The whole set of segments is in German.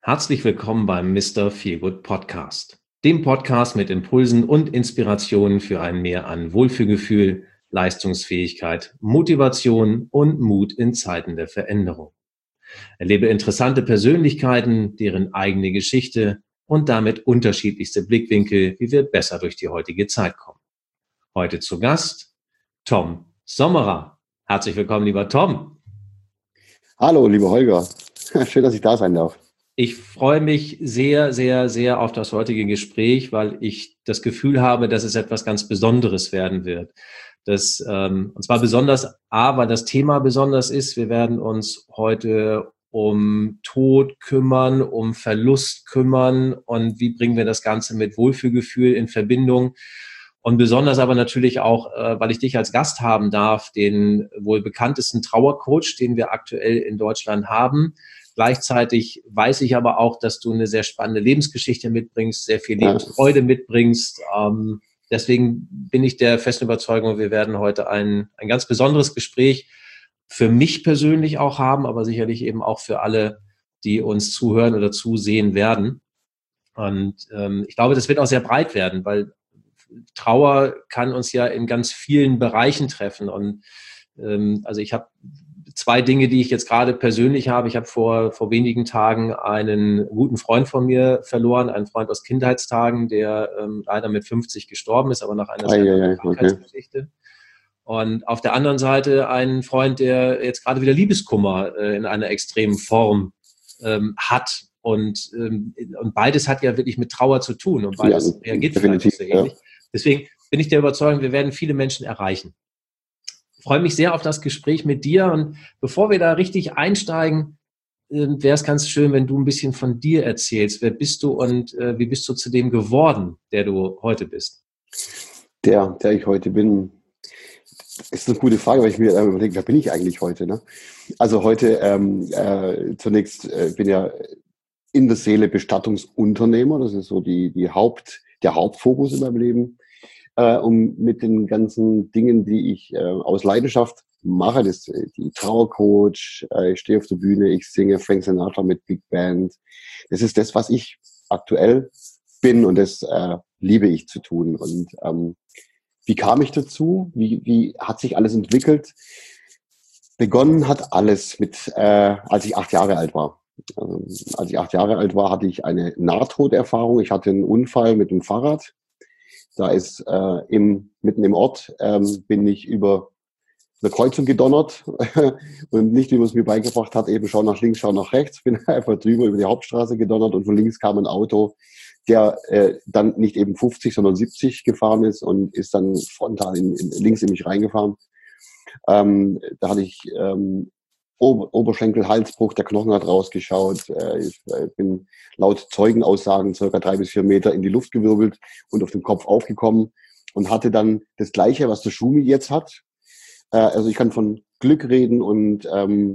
Herzlich willkommen beim Mr. Feelgood Podcast, dem Podcast mit Impulsen und Inspirationen für ein Mehr an Wohlfühlgefühl, Leistungsfähigkeit, Motivation und Mut in Zeiten der Veränderung. Erlebe interessante Persönlichkeiten, deren eigene Geschichte und damit unterschiedlichste Blickwinkel, wie wir besser durch die heutige Zeit kommen. Heute zu Gast Tom Sommerer. Herzlich willkommen, lieber Tom. Hallo, lieber Holger. Schön, dass ich da sein darf. Ich freue mich sehr, sehr, sehr auf das heutige Gespräch, weil ich das Gefühl habe, dass es etwas ganz Besonderes werden wird. Und zwar besonders, weil das Thema besonders ist. Wir werden uns heute um Tod kümmern, um Verlust kümmern und wie bringen wir das Ganze mit Wohlfühlgefühl in Verbindung. Und besonders aber natürlich auch, weil ich dich als Gast haben darf, den wohl bekanntesten Trauercoach, den wir aktuell in Deutschland haben. Gleichzeitig weiß ich aber auch, dass du eine sehr spannende Lebensgeschichte mitbringst, sehr viel Lebensfreude mitbringst. Deswegen bin ich der festen Überzeugung, wir werden heute ein ganz besonderes Gespräch für mich persönlich auch haben, aber sicherlich eben auch für alle, die uns zuhören oder zusehen werden. Und ich glaube, das wird auch sehr breit werden, weil Trauer kann uns ja in ganz vielen Bereichen treffen. Und also ich habe zwei Dinge, die ich jetzt gerade persönlich habe. Ich habe vor wenigen Tagen einen guten Freund von mir verloren, einen Freund aus Kindheitstagen, der leider mit 50 gestorben ist, aber nach einer sehr langen Krankheitsgeschichte. Und auf der anderen Seite einen Freund, der jetzt gerade wieder Liebeskummer in einer extremen Form hat. Und beides hat ja wirklich mit Trauer zu tun und beides reagiert vielleicht so ähnlich. Ja. Deswegen bin ich der Überzeugung, wir werden viele Menschen erreichen. Ich freue mich sehr auf das Gespräch mit dir. Und bevor wir da richtig einsteigen, wäre es ganz schön, wenn du ein bisschen von dir erzählst. Wer bist du und wie bist du zu dem geworden, der du heute bist? Der ich heute bin, ist eine gute Frage, weil ich mir überlege, wer bin ich eigentlich heute? Ne? Also heute zunächst bin ja in der Seele Bestattungsunternehmer. Das ist so der Hauptfokus in meinem Leben. Mit den ganzen Dingen, die ich aus Leidenschaft mache, die Trauercoach, ich stehe auf der Bühne, ich singe Frank Sinatra mit Big Band. Das ist das, was ich aktuell bin und das liebe ich zu tun. Und wie kam ich dazu? Wie hat sich alles entwickelt? Begonnen hat alles als ich 8 Jahre alt war. Als ich 8 Jahre alt war, hatte ich eine Nahtoderfahrung. Ich hatte einen Unfall mit dem Fahrrad. Da ist mitten im Ort bin ich über eine Kreuzung gedonnert und nicht, wie man es mir beigebracht hat, eben schau nach links, schau nach rechts. Bin einfach drüber über die Hauptstraße gedonnert und von links kam ein Auto, der dann nicht eben 50, sondern 70 gefahren ist und ist dann frontal links in mich reingefahren. Da hatte ich Oberschenkel, Halsbruch, der Knochen hat rausgeschaut. Ich bin laut Zeugenaussagen circa 3 bis 4 Meter in die Luft gewirbelt und auf dem Kopf aufgekommen und hatte dann das Gleiche, was der Schumi jetzt hat. Also ich kann von Glück reden und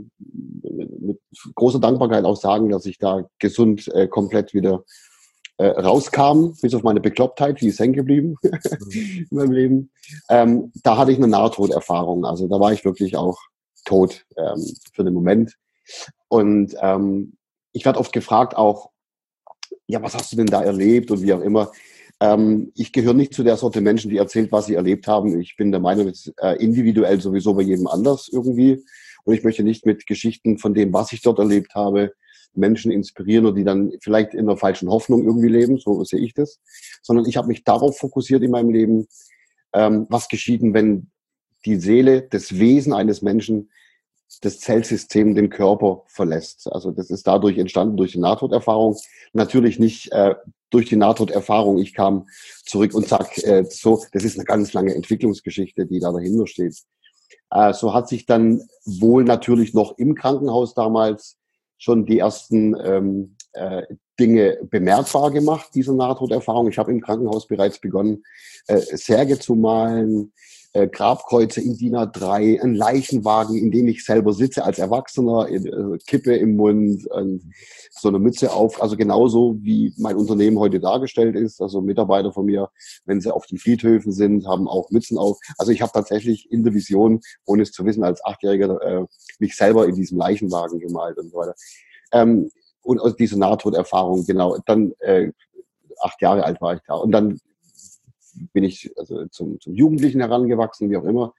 mit großer Dankbarkeit auch sagen, dass ich da gesund komplett wieder rauskam, bis auf meine Beklopptheit, die ist hängen geblieben in meinem Leben. Da hatte ich eine Nahtoderfahrung. Also da war ich wirklich auch tot für den Moment. Und ich werde oft gefragt auch, ja, was hast du denn da erlebt und wie auch immer. Ich gehöre nicht zu der Sorte Menschen, die erzählt, was sie erlebt haben. Ich bin der Meinung, das ist individuell sowieso bei jedem anders irgendwie. Und ich möchte nicht mit Geschichten von dem, was ich dort erlebt habe, Menschen inspirieren oder die dann vielleicht in einer falschen Hoffnung irgendwie leben, so sehe ich das. Sondern ich habe mich darauf fokussiert in meinem Leben, was geschieht, wenn die Seele, das Wesen eines Menschen, das Zellsystem, den Körper verlässt. Also das ist dadurch entstanden, durch die Nahtoderfahrung. Natürlich nicht durch die Nahtoderfahrung. Ich kam zurück und zack, so, das ist eine ganz lange Entwicklungsgeschichte, die da dahinter steht. So hat sich dann wohl natürlich noch im Krankenhaus damals schon die ersten Dinge bemerkbar gemacht, diese Nahtoderfahrung. Ich habe im Krankenhaus bereits begonnen, Särge zu malen, Grabkreuze in DIN A3, einen Leichenwagen, in dem ich selber sitze als Erwachsener, Kippe im Mund und so eine Mütze auf. Also genauso wie mein Unternehmen heute dargestellt ist. Also Mitarbeiter von mir, wenn sie auf den Friedhöfen sind, haben auch Mützen auf. Also ich habe tatsächlich in der Vision, ohne es zu wissen, als 8-Jähriger mich selber in diesem Leichenwagen gemalt und so weiter. und aus dieser Nahtoderfahrung, genau, dann 8 Jahre alt war ich da. Und dann bin ich also zum Jugendlichen herangewachsen, wie auch immer.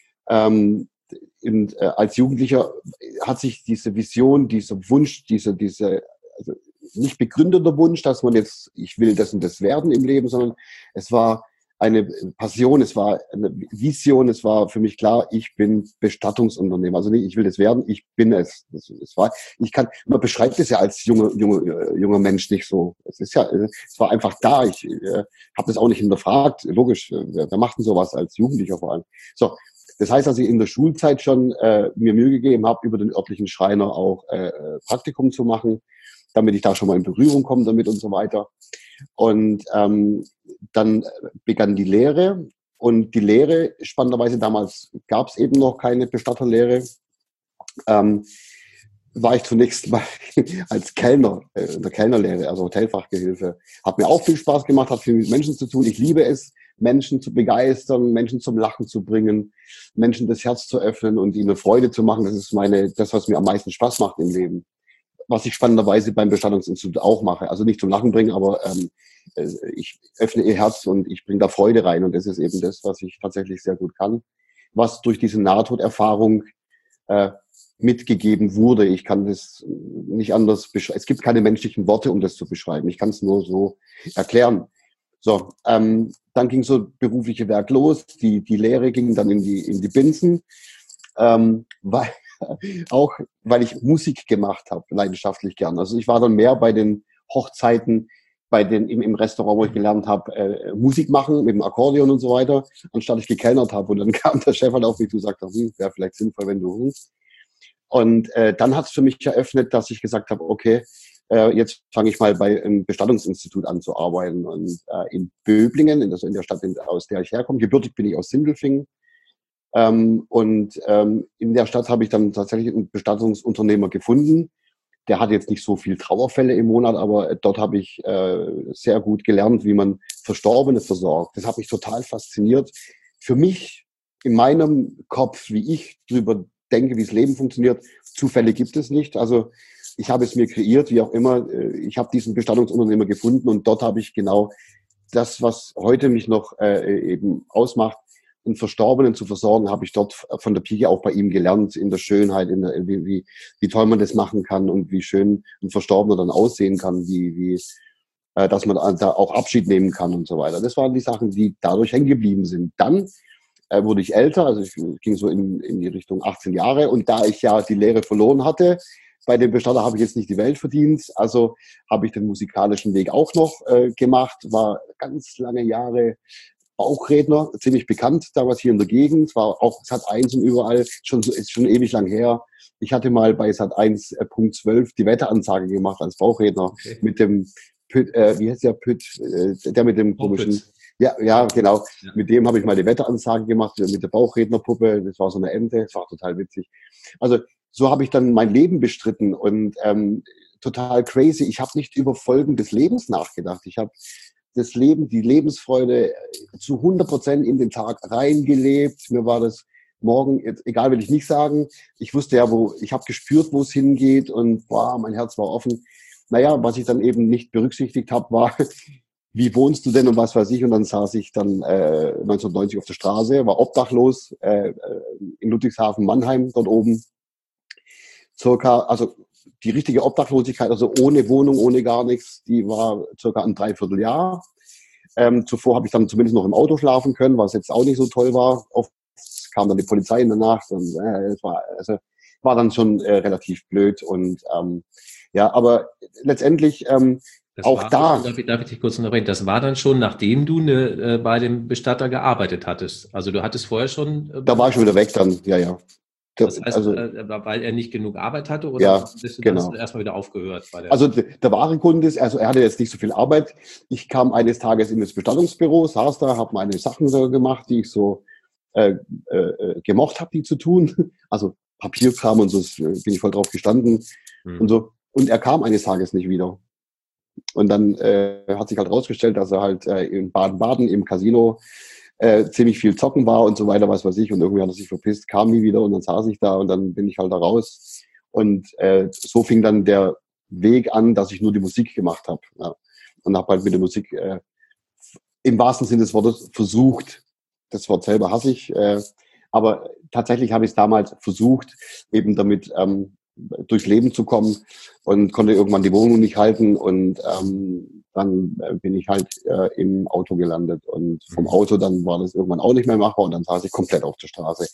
Und als Jugendlicher hat sich diese Vision, dieser Wunsch, also nicht begründeter Wunsch, dass man jetzt, ich will das und das werden im Leben, sondern es war eine Passion, es war eine Vision, es war für mich klar, ich bin Bestattungsunternehmer. Also nicht, ich will das werden, ich bin es. Man beschreibt es ja als junger Mensch nicht so. Es war einfach da. Ich habe das auch nicht hinterfragt. Logisch, wer macht denn sowas als Jugendlicher vor allem? So, das heißt, dass ich in der Schulzeit schon mir Mühe gegeben habe, über den örtlichen Schreiner auch Praktikum zu machen, damit ich da schon mal in Berührung komme damit und so weiter. Und dann begann die Lehre. Und die Lehre, spannenderweise damals gab es eben noch keine Bestatterlehre, war ich zunächst mal als Kellner, in der Kellnerlehre, also Hotelfachgehilfe. Hat mir auch viel Spaß gemacht, hat viel mit Menschen zu tun. Ich liebe es, Menschen zu begeistern, Menschen zum Lachen zu bringen, Menschen das Herz zu öffnen und ihnen Freude zu machen. Das ist das, was mir am meisten Spaß macht im Leben. Was ich spannenderweise beim Bestattungsinstitut auch mache. Also nicht zum Lachen bringen, aber ich öffne ihr Herz und ich bringe da Freude rein. Und das ist eben das, was ich tatsächlich sehr gut kann. Was durch diese Nahtoderfahrung mitgegeben wurde. Ich kann das nicht anders beschreiben. Es gibt keine menschlichen Worte, um das zu beschreiben. Ich kann es nur so erklären. So, dann ging so berufliche Werk los. Die Lehre ging dann in die Binsen, weil ich Musik gemacht habe, leidenschaftlich gern. Also ich war dann mehr bei den Hochzeiten, im Restaurant, wo ich gelernt habe, Musik machen mit dem Akkordeon und so weiter, anstatt ich gekellnert habe. Und dann kam der Chef halt auf mich zu und sagte, wäre vielleicht sinnvoll, wenn du Und dann hat es für mich eröffnet, dass ich gesagt habe, okay, jetzt fange ich mal bei einem Bestattungsinstitut an zu arbeiten. Und in Böblingen, also in der Stadt, aus der ich herkomme, gebürtig bin ich aus Sindelfingen. In der Stadt habe ich dann tatsächlich einen Bestattungsunternehmer gefunden. Der hat jetzt nicht so viel Trauerfälle im Monat, aber dort habe ich sehr gut gelernt, wie man Verstorbene versorgt. Das hat mich total fasziniert. Für mich, in meinem Kopf, wie ich drüber denke, wie das Leben funktioniert, Zufälle gibt es nicht. Also ich habe es mir kreiert, wie auch immer. Ich habe diesen Bestattungsunternehmer gefunden und dort habe ich genau das, was heute mich noch eben ausmacht, einen Verstorbenen zu versorgen, habe ich dort von der Pike auch bei ihm gelernt, in der Schönheit, wie toll man das machen kann und wie schön ein Verstorbener dann aussehen kann, dass man da auch Abschied nehmen kann und so weiter. Das waren die Sachen, die dadurch hängen geblieben sind. Dann wurde ich älter, also ich ging so in die Richtung 18 Jahre und da ich ja die Lehre verloren hatte, bei dem Bestatter habe ich jetzt nicht die Welt verdient, also habe ich den musikalischen Weg auch noch gemacht, war ganz lange Jahre Bauchredner, ziemlich bekannt damals hier in der Gegend, war auch Sat.1 und überall, ist schon ewig lang her. Ich hatte mal bei Sat.1 Punkt 12 die Wetteransage gemacht als Bauchredner, okay, mit dem Pütt, wie heißt der Pütt, der mit dem komischen, ja, genau, ja. Mit dem habe ich mal die Wetteransage gemacht, mit der Bauchrednerpuppe, das war so eine Ente, das war total witzig. Also so habe ich dann mein Leben bestritten und total crazy. Ich habe nicht über Folgen des Lebens nachgedacht. Ich habe das Leben, die Lebensfreude zu 100% in den Tag reingelebt. Mir war das morgen, egal will ich nicht sagen, ich wusste ja, ich habe gespürt, wo es hingeht und mein Herz war offen. Naja, was ich dann eben nicht berücksichtigt habe, war, wie wohnst du denn und was weiß ich. Und dann saß ich dann 1990 auf der Straße, war obdachlos in Ludwigshafen, Mannheim, dort oben. Also die richtige Obdachlosigkeit, also ohne Wohnung, ohne gar nichts, die war circa ein Dreivierteljahr. Zuvor habe ich dann zumindest noch im Auto schlafen können, was jetzt auch nicht so toll war. Oft kam dann die Polizei in der Nacht und es war dann schon relativ blöd. Und aber letztendlich auch da. Darf ich dich kurz unterbrechen? Das war dann schon, nachdem du bei dem Bestatter gearbeitet hattest. Also du hattest vorher schon. Da war ich schon wieder weg dann, ja. Das heißt, weil er nicht genug Arbeit hatte oder ja, bist du genau. erstmal wieder aufgehört? Also der wahre Grund ist, also er hatte jetzt nicht so viel Arbeit. Ich kam eines Tages in das Bestattungsbüro, saß da, habe meine Sachen so gemacht, die ich so gemocht habe, die zu tun. Also Papierkram und so, bin ich voll drauf gestanden und so. Und er kam eines Tages nicht wieder. Und dann hat sich halt rausgestellt, dass er halt in Baden-Baden im Casino ziemlich viel zocken war und so weiter, was weiß ich. Und irgendwie hat er sich verpisst, kam nie wieder und dann saß ich da und dann bin ich halt da raus. Und so fing dann der Weg an, dass ich nur die Musik gemacht habe. Ja. Und habe halt mit der Musik im wahrsten Sinne des Wortes versucht. Das Wort selber hasse ich. Aber tatsächlich habe ich es damals versucht, eben damit durchs Leben zu kommen und konnte irgendwann die Wohnung nicht halten. Und dann bin ich halt im Auto gelandet. Und vom Auto dann war das irgendwann auch nicht mehr machbar und dann saß ich komplett auf der Straße.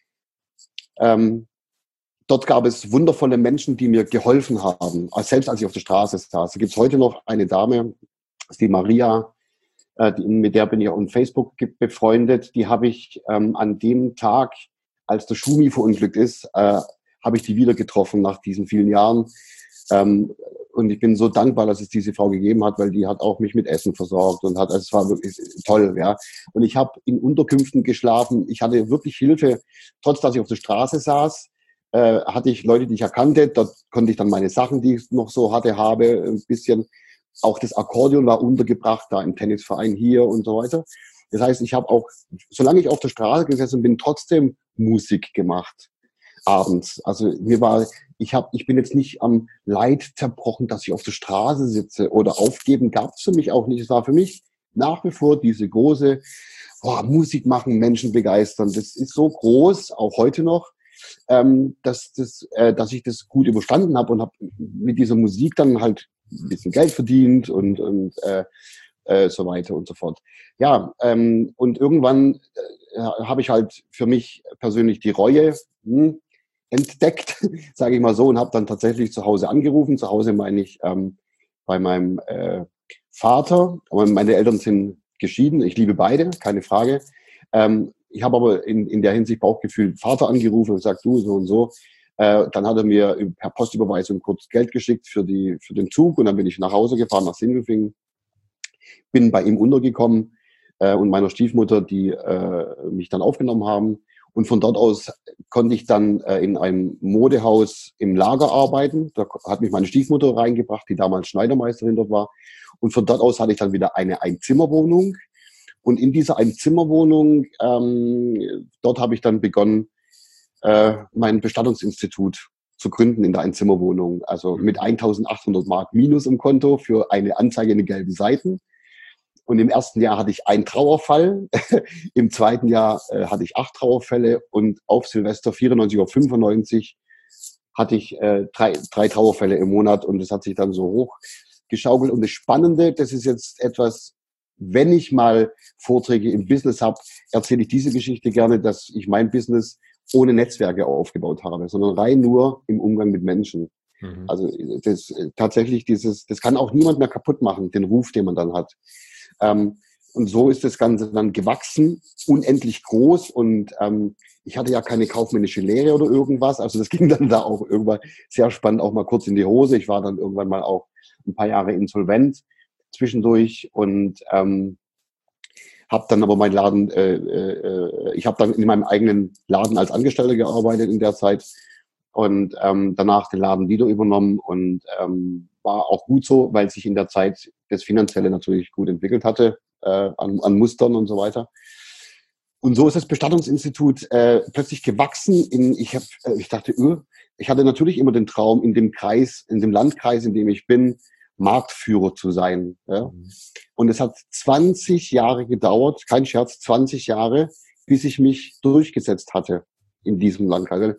Dort gab es wundervolle Menschen, die mir geholfen haben, selbst als ich auf der Straße saß. Da gibt es heute noch eine Dame, das ist die Maria, mit der bin ich auch auf Facebook befreundet. Die habe ich an dem Tag, als der Schumi verunglückt ist, habe ich die wieder getroffen nach diesen vielen Jahren. Und ich bin so dankbar, dass es diese Frau gegeben hat, weil die hat auch mich mit Essen versorgt und hat, also es war wirklich toll, ja. Und ich habe in Unterkünften geschlafen. Ich hatte wirklich Hilfe, trotz dass ich auf der Straße saß. Hatte ich Leute, die ich erkannte. Dort konnte ich dann meine Sachen, die ich noch so habe, ein bisschen. Auch das Akkordeon war untergebracht, da im Tennisverein hier und so weiter. Das heißt, ich habe auch, solange ich auf der Straße gesessen bin, trotzdem Musik gemacht. Abends. Also ich bin jetzt nicht am Leid zerbrochen, dass ich auf der Straße sitze oder aufgeben gab es für mich auch nicht. Es war für mich nach wie vor diese große Musik machen, Menschen begeistern. Das ist so groß, auch heute noch. Dass ich das gut überstanden habe und habe mit dieser Musik dann halt ein bisschen Geld verdient und so weiter und so fort. Ja, und irgendwann habe ich halt für mich persönlich die Reue entdeckt, sage ich mal so, und habe dann tatsächlich zu Hause angerufen. Zu Hause meine ich bei meinem Vater, aber meine Eltern sind geschieden. Ich liebe beide, keine Frage. Ich habe aber in der Hinsicht Bauchgefühl Vater angerufen und gesagt, du, so und so. Dann hat er mir per Postüberweisung kurz Geld geschickt für den Zug und dann bin ich nach Hause gefahren, nach Sindelfingen. Bin bei ihm untergekommen und meiner Stiefmutter, die mich dann aufgenommen haben. Und von dort aus konnte ich dann in einem Modehaus im Lager arbeiten. Da hat mich meine Stiefmutter reingebracht, die damals Schneidermeisterin dort war. Und von dort aus hatte ich dann wieder eine Einzimmerwohnung. Und in dieser Einzimmerwohnung, dort habe ich dann begonnen, mein Bestattungsinstitut zu gründen in der Einzimmerwohnung. Also mit 1.800 Mark minus im Konto für eine Anzeige in den gelben Seiten. Und im ersten Jahr hatte ich einen Trauerfall. Im zweiten Jahr hatte ich 8 Trauerfälle. Und auf Silvester 94 oder 95 hatte ich 3 Trauerfälle im Monat. Und das hat sich dann so hochgeschaukelt. Und das Spannende, das ist jetzt etwas, wenn ich mal Vorträge im Business habe, erzähle ich diese Geschichte gerne, dass ich mein Business ohne Netzwerke aufgebaut habe, sondern rein nur im Umgang mit Menschen. Mhm. Also das kann auch niemand mehr kaputt machen, den Ruf, den man dann hat. Und so ist das Ganze dann gewachsen, unendlich groß. Und ich hatte ja keine kaufmännische Lehre oder irgendwas. Also das ging dann da auch irgendwann sehr spannend auch mal kurz in die Hose. Ich war dann irgendwann mal auch ein paar Jahre insolvent zwischendurch und habe dann aber meinen Laden, ich habe dann in meinem eigenen Laden als Angestellter gearbeitet in der Zeit und danach den Laden wieder übernommen und war auch gut so, weil sich in der Zeit das Finanzielle natürlich gut entwickelt hatte an Mustern und so weiter. Und so ist das Bestattungsinstitut plötzlich gewachsen. Ich dachte, ich hatte natürlich immer den Traum, in dem Landkreis, in dem ich bin, Marktführer zu sein. Ja? Und es hat 20 Jahre gedauert, kein Scherz, 20 Jahre, bis ich mich durchgesetzt hatte in diesem Landkreis.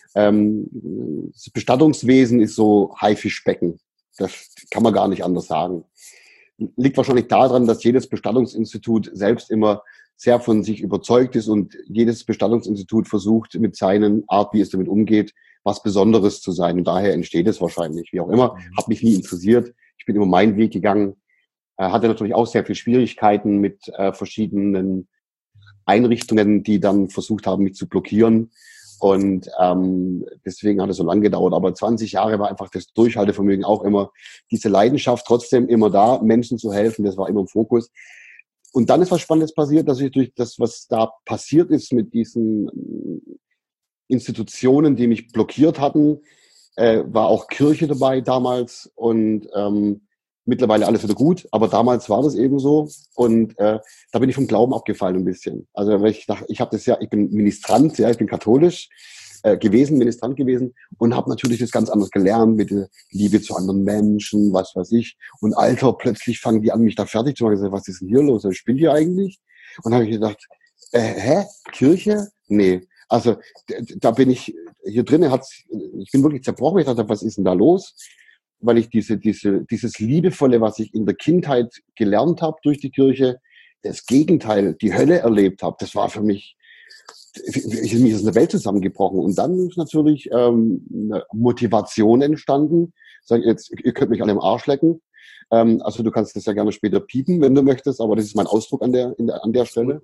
Das Bestattungswesen ist so Haifischbecken. Das kann man gar nicht anders sagen. Liegt wahrscheinlich daran, dass jedes Bestattungsinstitut selbst immer sehr von sich überzeugt ist und jedes Bestattungsinstitut versucht, mit seinen Art, wie es damit umgeht, was Besonderes zu sein. Und daher entsteht es wahrscheinlich, wie auch immer. Hat mich nie interessiert. Ich bin immer meinen Weg gegangen. Hatte natürlich auch sehr viele Schwierigkeiten mit verschiedenen Einrichtungen, die dann versucht haben, mich zu blockieren. Und deswegen hat es so lange gedauert. Aber 20 Jahre war einfach das Durchhaltevermögen auch immer, diese Leidenschaft trotzdem immer da, Menschen zu helfen. Das war immer im Fokus. Und dann ist was Spannendes passiert, dass ich durch das, was da passiert ist mit diesen Institutionen, die mich blockiert hatten, war auch Kirche dabei damals und mittlerweile alles wieder gut, aber damals war das eben so und da bin ich vom Glauben abgefallen ein bisschen. Also weil ich dachte, ich bin Ministrant, ja, ich bin katholisch gewesen, Ministrant gewesen und habe natürlich das ganz anders gelernt mit der Liebe zu anderen Menschen, was weiß ich. Und Alter, plötzlich fangen die an, mich da fertig zu machen. Ich sag, was ist denn hier los? Was spinnt ihr eigentlich? Und habe ich gedacht, hä? Kirche? Nee. Also da bin ich, hier drinnen ich bin wirklich zerbrochen. Ich dachte, was ist denn da los? Weil ich dieses Liebevolle, was ich in der Kindheit gelernt habe durch die Kirche, das Gegenteil, die Hölle erlebt habe, das war für mich, mir ist eine Welt zusammengebrochen. Und dann ist natürlich eine Motivation entstanden. Sag jetzt, ihr könnt mich an dem Arsch lecken. Also du kannst das ja gerne später piepen, wenn du möchtest, aber das ist mein Ausdruck an der Stelle.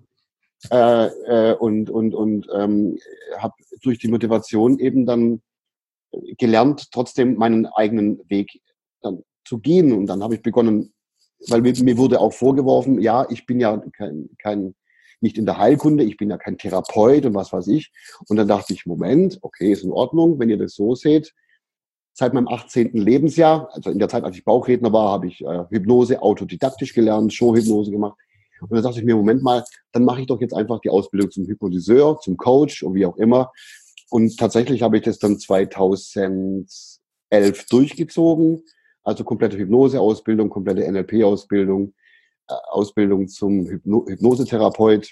Und habe durch die Motivation eben dann gelernt, trotzdem meinen eigenen Weg dann zu gehen. Und dann habe ich begonnen, weil mir wurde auch vorgeworfen, ja, ich bin ja nicht in der Heilkunde, ich bin ja kein Therapeut und was weiß ich. Und dann dachte ich, Moment, okay, ist in Ordnung, wenn ihr das so seht. Seit meinem 18. Lebensjahr, also in der Zeit, als ich Bauchredner war, habe ich Hypnose autodidaktisch gelernt, Showhypnose gemacht. Und dann dachte ich mir, Moment mal, dann mache ich doch jetzt einfach die Ausbildung zum Hypnotiseur, zum Coach und wie auch immer. Und tatsächlich habe ich das dann 2011 durchgezogen. Also komplette Hypnose-Ausbildung, komplette NLP-Ausbildung, Ausbildung zum Hypnosetherapeut.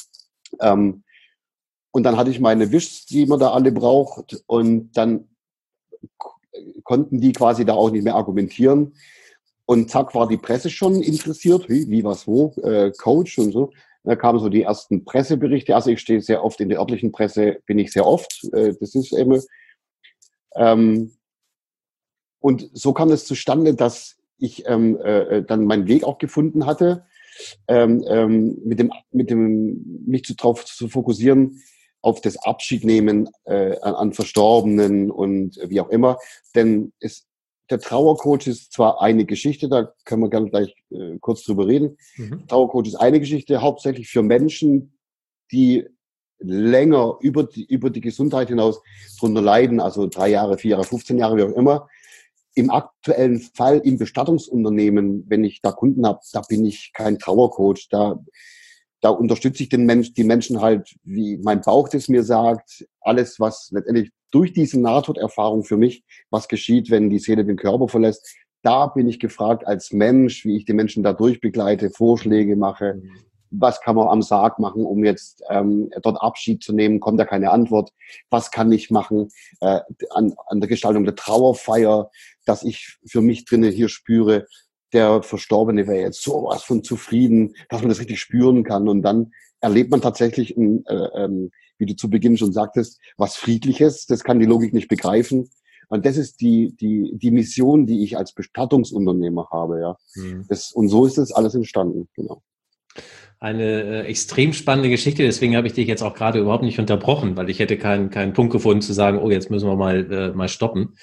Und dann hatte ich meine Wischs, die man da alle braucht. Und dann konnten die quasi da auch nicht mehr argumentieren. Und zack, war die Presse schon interessiert. Wie was, wo? Coach und so. Da kamen so die ersten Presseberichte. Also ich stehe sehr oft in der örtlichen Presse, bin ich sehr oft. Das ist eben. Und so kam es zustande, dass ich dann meinen Weg auch gefunden hatte, mich darauf zu fokussieren, auf das Abschiednehmen an Verstorbenen und wie auch immer. Denn der Trauercoach ist zwar eine Geschichte, da können wir gerne gleich kurz drüber reden. Mhm. Trauercoach ist eine Geschichte, hauptsächlich für Menschen, die länger über die Gesundheit hinaus drunter leiden, also 3 Jahre, 4 Jahre, 15 Jahre, wie auch immer. Im aktuellen Fall im Bestattungsunternehmen, wenn ich da Kunden habe, da bin ich kein Trauercoach. Da unterstütze ich die Menschen halt, wie mein Bauch das mir sagt, alles, was letztendlich durch diese Nahtoderfahrung für mich, was geschieht, wenn die Seele den Körper verlässt, da bin ich gefragt als Mensch, wie ich die Menschen da durchbegleite, Vorschläge mache. Was kann man am Sarg machen, um jetzt dort Abschied zu nehmen? Kommt da keine Antwort? Was kann ich machen an der Gestaltung der Trauerfeier, dass ich für mich drinnen hier spüre, der Verstorbene wäre jetzt sowas von zufrieden, dass man das richtig spüren kann. Und dann erlebt man tatsächlich, wie du zu Beginn schon sagtest, was Friedliches. Das kann die Logik nicht begreifen. Und das ist die Mission, die ich als Bestattungsunternehmer habe. Ja. Und so ist das alles entstanden. Genau. Eine extrem spannende Geschichte, deswegen habe ich dich jetzt auch gerade überhaupt nicht unterbrochen, weil ich hätte keinen Punkt gefunden zu sagen, oh, jetzt müssen wir mal stoppen.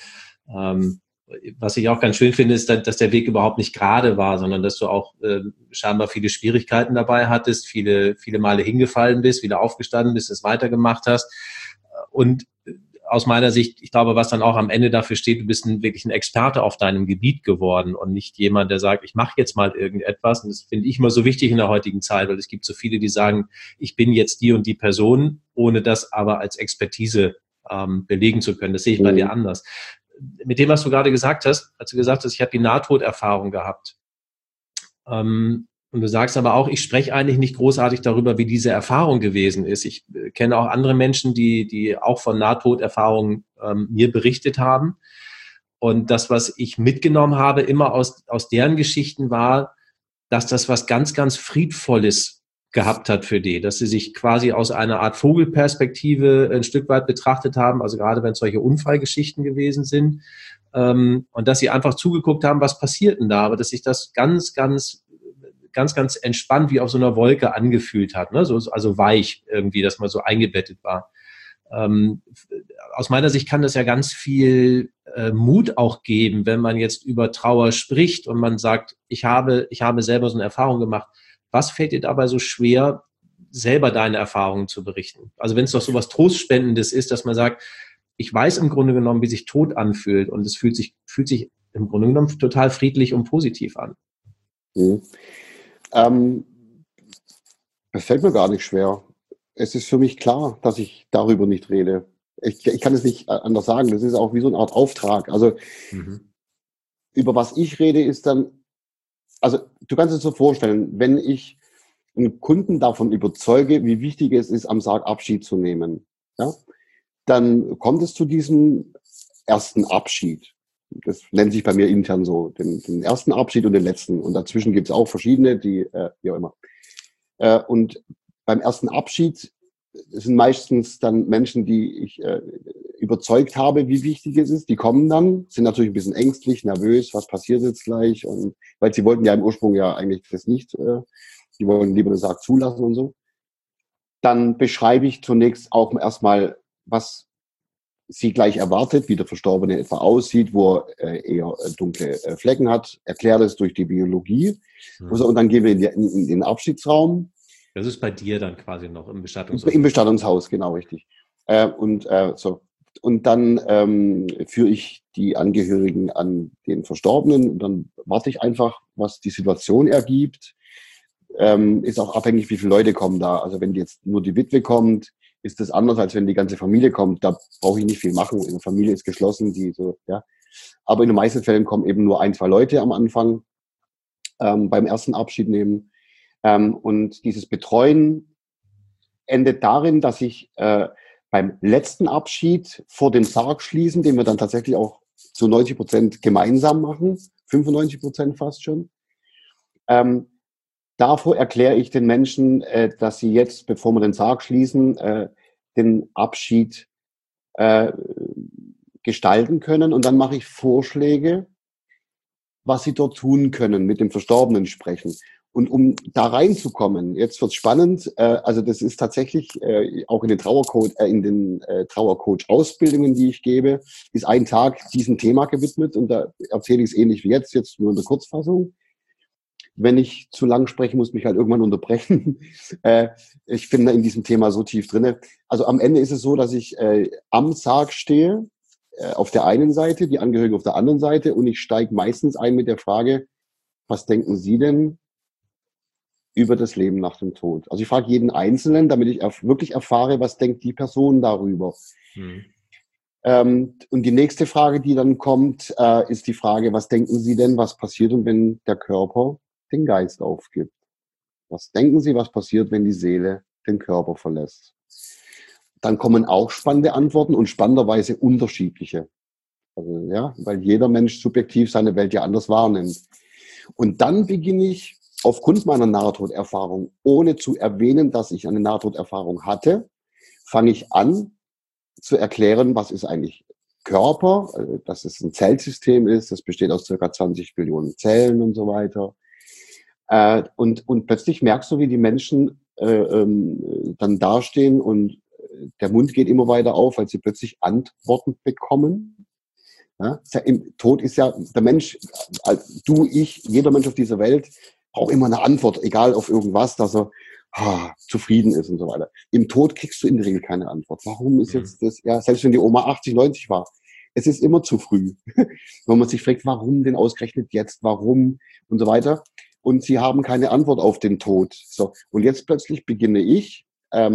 Was ich auch ganz schön finde, ist, dass der Weg überhaupt nicht gerade war, sondern dass du auch scheinbar viele Schwierigkeiten dabei hattest, viele Male hingefallen bist, wieder aufgestanden bist, es weitergemacht hast. Und aus meiner Sicht, ich glaube, was dann auch am Ende dafür steht, du bist wirklich ein Experte auf deinem Gebiet geworden und nicht jemand, der sagt, ich mache jetzt mal irgendetwas. Und das finde ich immer so wichtig in der heutigen Zeit, weil es gibt so viele, die sagen, ich bin jetzt die und die Person, ohne das aber als Expertise belegen zu können. Das sehe ich bei dir anders. Mit dem, was du gerade gesagt hast, als du gesagt hast, ich habe die Nahtoderfahrung gehabt. Und du sagst aber auch, ich spreche eigentlich nicht großartig darüber, wie diese Erfahrung gewesen ist. Ich kenne auch andere Menschen, die auch von Nahtoderfahrungen mir berichtet haben. Und das, was ich mitgenommen habe, immer aus deren Geschichten war, dass das was ganz, ganz Friedvolles gehabt hat für die, dass sie sich quasi aus einer Art Vogelperspektive ein Stück weit betrachtet haben, also gerade wenn es solche Unfallgeschichten gewesen sind, und dass sie einfach zugeguckt haben, was passiert denn da, aber dass sich das ganz, ganz entspannt wie auf so einer Wolke angefühlt hat, ne? Also weich irgendwie, dass man so eingebettet war. Aus meiner Sicht kann das ja ganz viel Mut auch geben, wenn man jetzt über Trauer spricht und man sagt, ich habe selber so eine Erfahrung gemacht. Was fällt dir dabei so schwer, selber deine Erfahrungen zu berichten? Also wenn es doch so was Trostspendendes ist, dass man sagt, ich weiß im Grunde genommen, wie sich Tod anfühlt und es fühlt sich im Grunde genommen total friedlich und positiv an. Das fällt mir gar nicht schwer. Es ist für mich klar, dass ich darüber nicht rede. ich kann es nicht anders sagen, das ist auch wie so eine Art Auftrag. Also über was ich rede, ist dann, also du kannst es so vorstellen, wenn ich einen Kunden davon überzeuge, wie wichtig es ist, am Sarg Abschied zu nehmen, ja, dann kommt es zu diesem ersten Abschied. Das nennt sich bei mir intern so, den ersten Abschied und den letzten. Und dazwischen gibt es auch verschiedene, die, wie auch immer. Und beim ersten Abschied sind meistens dann Menschen, die ich überzeugt habe, wie wichtig es ist. Die kommen dann, sind natürlich ein bisschen ängstlich, nervös, was passiert jetzt gleich? Und weil sie wollten ja im Ursprung ja eigentlich das nicht, die wollen lieber den Sarg zulassen und so. Dann beschreibe ich zunächst auch erstmal, was sie gleich erwartet, wie der Verstorbene etwa aussieht, wo er eher dunkle Flecken hat, erklärt es durch die Biologie. Und dann gehen wir in den Abschiedsraum. Das ist bei dir dann quasi noch im Bestattungshaus? Im Bestattungshaus, genau, richtig. So. Und dann führe ich die Angehörigen an den Verstorbenen und dann warte ich einfach, was die Situation ergibt. Ist auch abhängig, wie viele Leute kommen da. Also wenn jetzt nur die Witwe kommt, ist das anders, als wenn die ganze Familie kommt. Da brauche ich nicht viel machen. Die Familie ist geschlossen, die so, ja. Aber in den meisten Fällen kommen eben nur 1, 2 Leute am Anfang beim ersten Abschied nehmen. Und dieses Betreuen endet darin, dass ich beim letzten Abschied vor dem Sarg schließen, den wir dann tatsächlich auch zu 90% gemeinsam machen, 95% fast schon. Davor erkläre ich den Menschen, dass sie jetzt, bevor wir den Sarg schließen, den Abschied gestalten können. Und dann mache ich Vorschläge, was sie dort tun können, mit dem Verstorbenen sprechen. Und um da reinzukommen, jetzt wird's spannend, also das ist tatsächlich auch in den Trauercoach-Ausbildungen, die ich gebe, ist ein Tag diesem Thema gewidmet und da erzähle ich es ähnlich wie jetzt nur in der Kurzfassung. Wenn ich zu lang spreche, muss mich halt irgendwann unterbrechen. Ich bin da in diesem Thema so tief drinne. Also am Ende ist es so, dass ich am Sarg stehe, auf der einen Seite, die Angehörigen auf der anderen Seite und ich steige meistens ein mit der Frage, was denken Sie denn über das Leben nach dem Tod? Also ich frage jeden Einzelnen, damit ich wirklich erfahre, was denkt die Person darüber. Und die nächste Frage, die dann kommt, ist die Frage, was denken Sie denn, was passiert, wenn der Körper den Geist aufgibt? Was denken Sie, was passiert, wenn die Seele den Körper verlässt? Dann kommen auch spannende Antworten und spannenderweise unterschiedliche. Also, ja, weil jeder Mensch subjektiv seine Welt ja anders wahrnimmt. Und dann beginne ich aufgrund meiner Nahtoderfahrung, ohne zu erwähnen, dass ich eine Nahtoderfahrung hatte, fange ich an zu erklären, was ist eigentlich Körper, dass es ein Zellsystem ist, das besteht aus circa 20 Billionen Zellen und so weiter. Und plötzlich merkst du, wie die Menschen dann dastehen und der Mund geht immer weiter auf, weil sie plötzlich Antworten bekommen. Ja? Im Tod ist ja der Mensch, du, ich, jeder Mensch auf dieser Welt braucht immer eine Antwort, egal auf irgendwas, dass er zufrieden ist und so weiter. Im Tod kriegst du in der Regel keine Antwort. Warum ist jetzt das, ja, selbst wenn die Oma 80, 90 war, es ist immer zu früh. Wenn man sich fragt, warum denn ausgerechnet jetzt, warum und so weiter. Und sie haben keine Antwort auf den Tod. So. Und jetzt plötzlich beginne ich,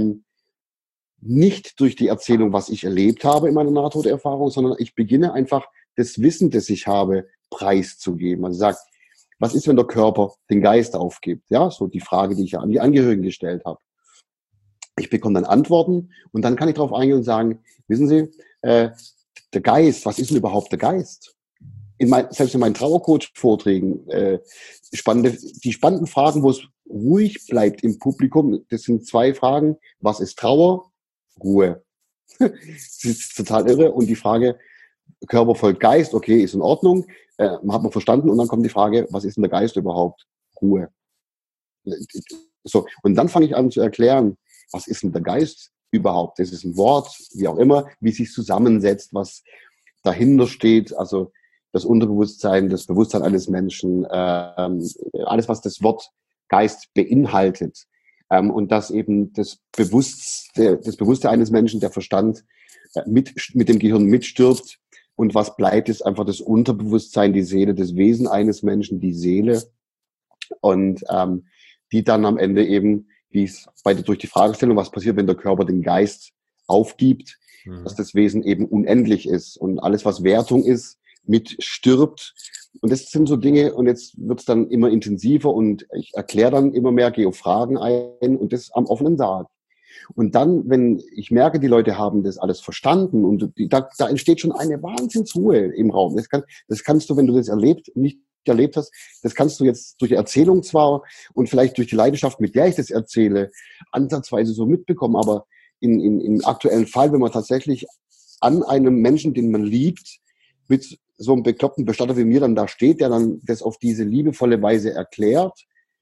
nicht durch die Erzählung, was ich erlebt habe in meiner Nahtoderfahrung, sondern ich beginne einfach das Wissen, das ich habe, preiszugeben. Also sagt, was ist, wenn der Körper den Geist aufgibt? Ja, so die Frage, die ich ja an die Angehörigen gestellt habe. Ich bekomme dann Antworten und dann kann ich darauf eingehen und sagen, wissen Sie, der Geist, was ist denn überhaupt der Geist? Selbst in meinen Trauercoach-Vorträgen, die spannenden Fragen, wo es ruhig bleibt im Publikum, das sind 2 Fragen. Was ist Trauer? Ruhe. Das ist total irre. Und die Frage, Körper folgt Geist, okay, ist in Ordnung, hat man verstanden. Und dann kommt die Frage, was ist denn der Geist überhaupt? Ruhe. So. Und dann fange ich an zu erklären, was ist denn der Geist überhaupt? Das ist ein Wort, wie auch immer, wie sich zusammensetzt, was dahinter steht, also das Unterbewusstsein, das Bewusstsein eines Menschen, alles, was das Wort Geist beinhaltet. Und dass eben das Bewusstsein eines Menschen, der Verstand, mit dem Gehirn mitstirbt. Und was bleibt, ist einfach das Unterbewusstsein, die Seele, das Wesen eines Menschen, die Seele. Und die dann am Ende eben, wie es durch die Fragestellung, was passiert, wenn der Körper den Geist aufgibt, dass das Wesen eben unendlich ist und alles, was Wertung ist, mit stirbt. Und das sind so Dinge, und jetzt wird es dann immer intensiver und ich erkläre dann immer mehr, gehe auf Fragen ein und das am offenen Sarg. Und dann, wenn ich merke, die Leute haben das alles verstanden und da entsteht schon eine Wahnsinnsruhe im Raum. Das kannst du, wenn du das nicht erlebt hast, das kannst du jetzt durch die Erzählung zwar und vielleicht durch die Leidenschaft, mit der ich das erzähle, ansatzweise so mitbekommen, aber im aktuellen Fall, wenn man tatsächlich an einem Menschen, den man liebt, mit so einem bekloppten Bestatter wie mir dann da steht, der dann das auf diese liebevolle Weise erklärt,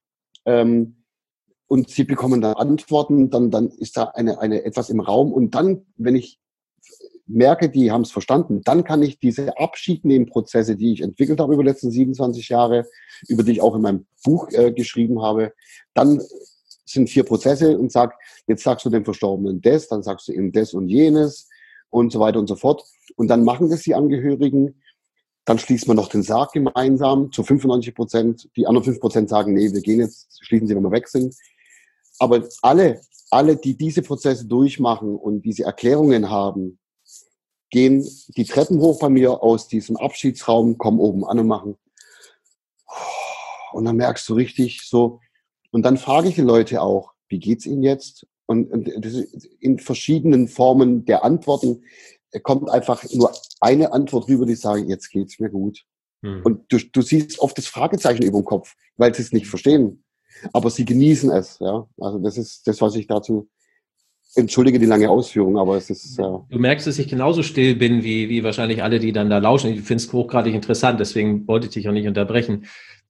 und sie bekommen dann Antworten, dann ist da eine etwas im Raum und dann, wenn ich merke, die haben es verstanden, dann kann ich diese Abschiednehmprozesse, die ich entwickelt habe über die letzten 27 Jahre, über die ich auch in meinem Buch geschrieben habe, dann sind 4 Prozesse und jetzt sagst du dem Verstorbenen das, dann sagst du ihm das und jenes und so weiter und so fort. Und dann machen das die Angehörigen. Dann schließt man noch den Sarg gemeinsam zu 95%. Die anderen 5% sagen, nee, wir gehen jetzt, schließen sie, wenn wir weg sind. Aber alle, die diese Prozesse durchmachen und diese Erklärungen haben, gehen die Treppen hoch bei mir aus diesem Abschiedsraum, kommen oben an und machen. Und dann merkst du richtig so. Und dann frage ich die Leute auch, wie geht's ihnen jetzt? Und das ist in verschiedenen Formen der Antworten kommt einfach nur eine Antwort rüber, die sagen, jetzt geht's mir gut. Und du siehst oft das Fragezeichen über dem Kopf, weil sie es nicht verstehen. Aber sie genießen es, ja. Also das ist das, was ich dazu, entschuldige die lange Ausführung, aber es ist... Du merkst, dass ich genauso still bin, wie wahrscheinlich alle, die dann da lauschen. Ich finde es hochgradig interessant, deswegen wollte ich dich auch nicht unterbrechen.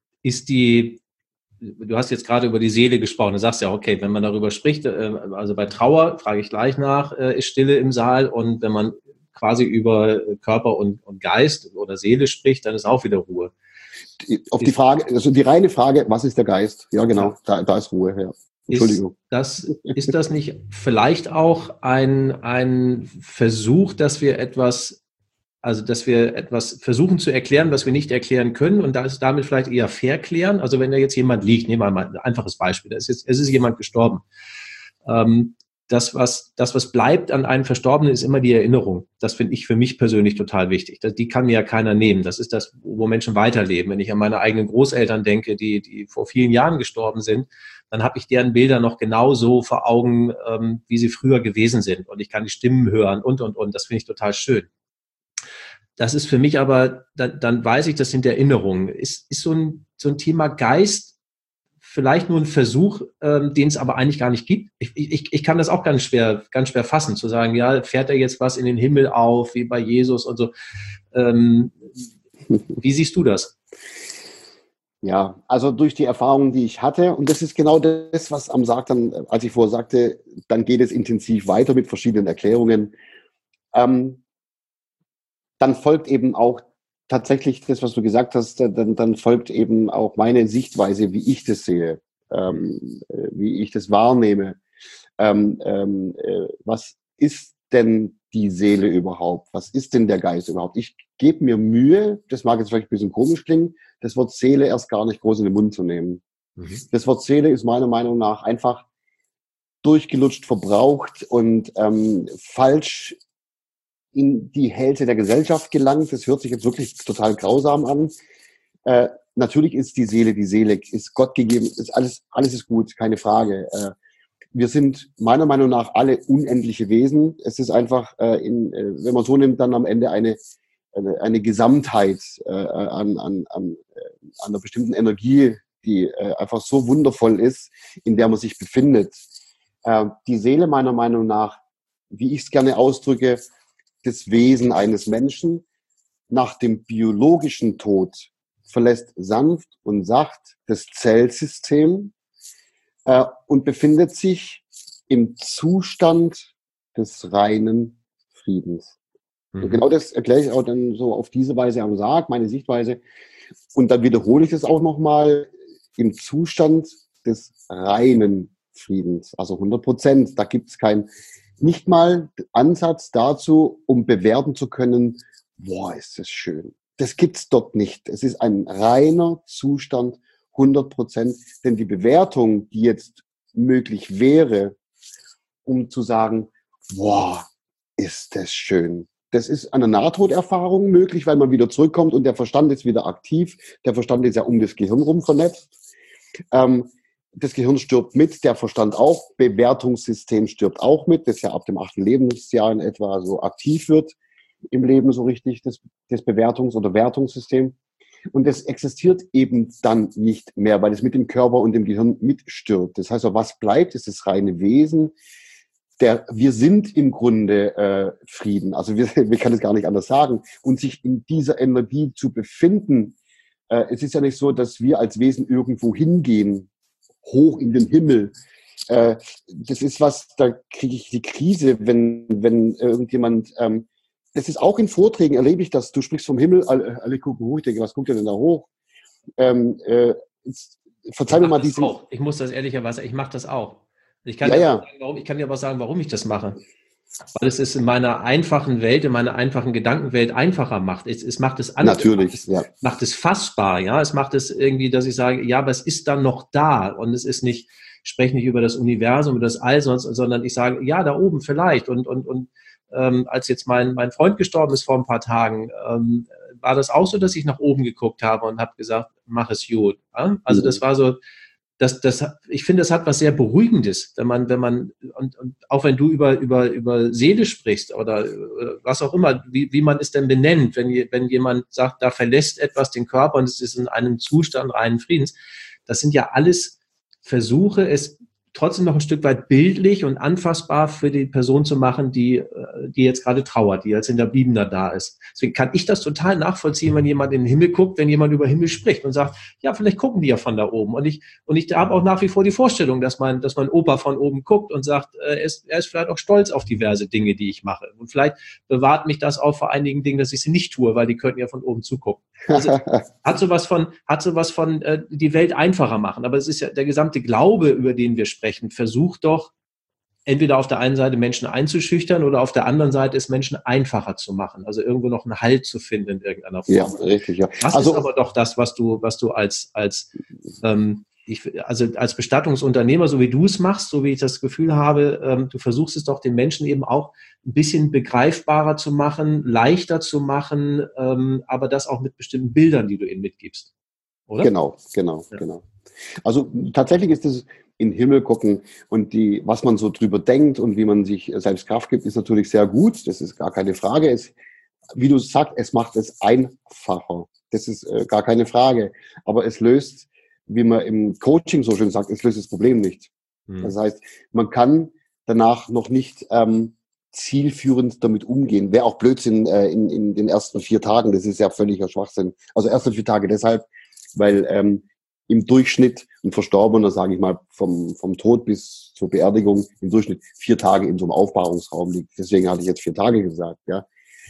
Du hast jetzt gerade über die Seele gesprochen. Du sagst ja, okay, wenn man darüber spricht, also bei Trauer, frage ich gleich nach, ist Stille im Saal, und wenn man quasi über Körper und Geist oder Seele spricht, dann ist auch wieder Ruhe. Auf die Frage, also die reine Frage, was ist der Geist? Ja, genau, da ist Ruhe, ja. Entschuldigung. Ist das nicht vielleicht auch ein Versuch, dass wir etwas versuchen zu erklären, was wir nicht erklären können, und damit vielleicht eher verklären? Also wenn da jetzt jemand liegt, nehmen wir mal ein einfaches Beispiel, es ist jemand gestorben. Das, was bleibt an einem Verstorbenen, ist immer die Erinnerung. Das finde ich für mich persönlich total wichtig. Die kann mir ja keiner nehmen. Das ist das, wo Menschen weiterleben. Wenn ich an meine eigenen Großeltern denke, die vor vielen Jahren gestorben sind, dann habe ich deren Bilder noch genauso vor Augen, wie sie früher gewesen sind. Und ich kann die Stimmen hören und. Das finde ich total schön. Das ist für mich aber, dann weiß ich, das sind Erinnerungen. Ist so ein Thema Geist vielleicht nur ein Versuch, den es aber eigentlich gar nicht gibt? Ich kann das auch ganz schwer fassen, zu sagen, ja, fährt er jetzt was in den Himmel auf, wie bei Jesus und so. Wie siehst du das? Ja, also durch die Erfahrungen, die ich hatte, und das ist genau das, was am Sarg dann, als ich vorher sagte, dann geht es intensiv weiter mit verschiedenen Erklärungen. Dann folgt eben auch tatsächlich das, was du gesagt hast, dann folgt eben auch meine Sichtweise, wie ich das sehe, wie ich das wahrnehme. Was ist denn die Seele überhaupt? Was ist denn der Geist überhaupt? Ich gebe mir Mühe, das mag jetzt vielleicht ein bisschen komisch klingen, das Wort Seele erst gar nicht groß in den Mund zu nehmen. Das Wort Seele ist meiner Meinung nach einfach durchgelutscht, verbraucht und falsch in die Hälfte der Gesellschaft gelangt. Das hört sich jetzt wirklich total grausam an. Natürlich ist die Seele, ist Gott gegeben, ist alles ist gut, keine Frage. Wir sind meiner Meinung nach alle unendliche Wesen. Es ist einfach, wenn man so nimmt, dann am Ende eine Gesamtheit an einer bestimmten Energie, die einfach so wundervoll ist, in der man sich befindet. Die Seele meiner Meinung nach, wie ich es gerne ausdrücke, das Wesen eines Menschen nach dem biologischen Tod verlässt sanft und sacht das Zellsystem und befindet sich im Zustand des reinen Friedens. Und genau das erkläre ich auch dann so auf diese Weise am Sarg, meine Sichtweise. Und dann wiederhole ich das auch nochmal im Zustand des reinen Friedens, also 100%. Da gibt es nicht mal Ansatz dazu, um bewerten zu können, boah, ist das schön. Das gibt's dort nicht. Es ist ein reiner Zustand, 100%. Denn die Bewertung, die jetzt möglich wäre, um zu sagen, boah, ist das schön. Das ist eine Nahtoderfahrung möglich, weil man wieder zurückkommt und der Verstand ist wieder aktiv. Der Verstand ist ja um das Gehirn rum vernetzt. Das Gehirn stirbt mit, der Verstand auch. Bewertungssystem stirbt auch mit, das ja ab dem 8. Lebensjahr in etwa so aktiv wird im Leben so richtig, das Bewertungs- oder Wertungssystem. Und das existiert eben dann nicht mehr, weil es mit dem Körper und dem Gehirn mitstirbt. Das heißt, was bleibt, ist das reine Wesen. Wir sind im Grunde Frieden. Also wir können es gar nicht anders sagen. Und sich in dieser Energie zu befinden, es ist ja nicht so, dass wir als Wesen irgendwo hingehen, hoch in den Himmel. Das ist was, da kriege ich die Krise, wenn irgendjemand, das ist auch in Vorträgen, erlebe ich das, du sprichst vom Himmel, alle gucken hoch, ich denke, was guckt ihr denn da hoch? Verzeih mir mal diesen... Ich muss das ehrlicherweise, ich mache das auch. Ich kann dir aber sagen, warum ich das mache. Weil es in meiner einfachen Welt, in meiner einfachen Gedankenwelt einfacher macht. Es macht es anders. Natürlich, macht es fassbar, ja. Es macht es irgendwie, dass ich sage, ja, aber es ist dann noch da. Und es ist nicht, ich spreche nicht über das Universum, über das All, sondern ich sage, ja, da oben vielleicht. Und als jetzt mein Freund gestorben ist vor ein paar Tagen, war das auch so, dass ich nach oben geguckt habe und habe gesagt, mach es gut. Ja? Also das war so, ich finde, das hat was sehr Beruhigendes, wenn man, und auch wenn du über Seele sprichst oder was auch immer, wie man es denn benennt, wenn jemand sagt, da verlässt etwas den Körper und es ist in einem Zustand reinen Friedens, das sind ja alles Versuche, es trotzdem noch ein Stück weit bildlich und anfassbar für die Person zu machen, die jetzt gerade trauert, die als Hinterbliebener da ist. Deswegen kann ich das total nachvollziehen, wenn jemand in den Himmel guckt, wenn jemand über Himmel spricht und sagt, ja, vielleicht gucken die ja von da oben. Und ich habe auch nach wie vor die Vorstellung, dass mein Opa von oben guckt und sagt, er ist vielleicht auch stolz auf diverse Dinge, die ich mache. Und vielleicht bewahrt mich das auch vor einigen Dingen, dass ich sie nicht tue, weil die könnten ja von oben zugucken. Also hat sowas von die Welt einfacher machen. Aber es ist ja der gesamte Glaube, über den wir sprechen, versucht doch, entweder auf der einen Seite Menschen einzuschüchtern oder auf der anderen Seite es Menschen einfacher zu machen. Also irgendwo noch einen Halt zu finden in irgendeiner Form. Ja, richtig, ja. Das ist aber doch das, was du als Bestattungsunternehmer, so wie du es machst, so wie ich das Gefühl habe, du versuchst es doch den Menschen eben auch ein bisschen begreifbarer zu machen, leichter zu machen, aber das auch mit bestimmten Bildern, die du ihnen mitgibst. Oder? Genau. Also tatsächlich ist es in den Himmel gucken und was man so drüber denkt und wie man sich selbst Kraft gibt, ist natürlich sehr gut. Das ist gar keine Frage. Wie du sagst, es macht es einfacher. Das ist gar keine Frage. Aber es löst, wie man im Coaching so schön sagt, es löst das Problem nicht. Das heißt, man kann danach noch nicht zielführend damit umgehen. Wäre auch Blödsinn in den ersten 4 Tagen. Das ist ja völliger Schwachsinn. Also erste 4 Tage deshalb, weil im Durchschnitt ein Verstorbener, sage ich mal, vom Tod bis zur Beerdigung im Durchschnitt 4 Tage in so einem Aufbahrungsraum liegt. Deswegen hatte ich jetzt 4 Tage gesagt. Ja.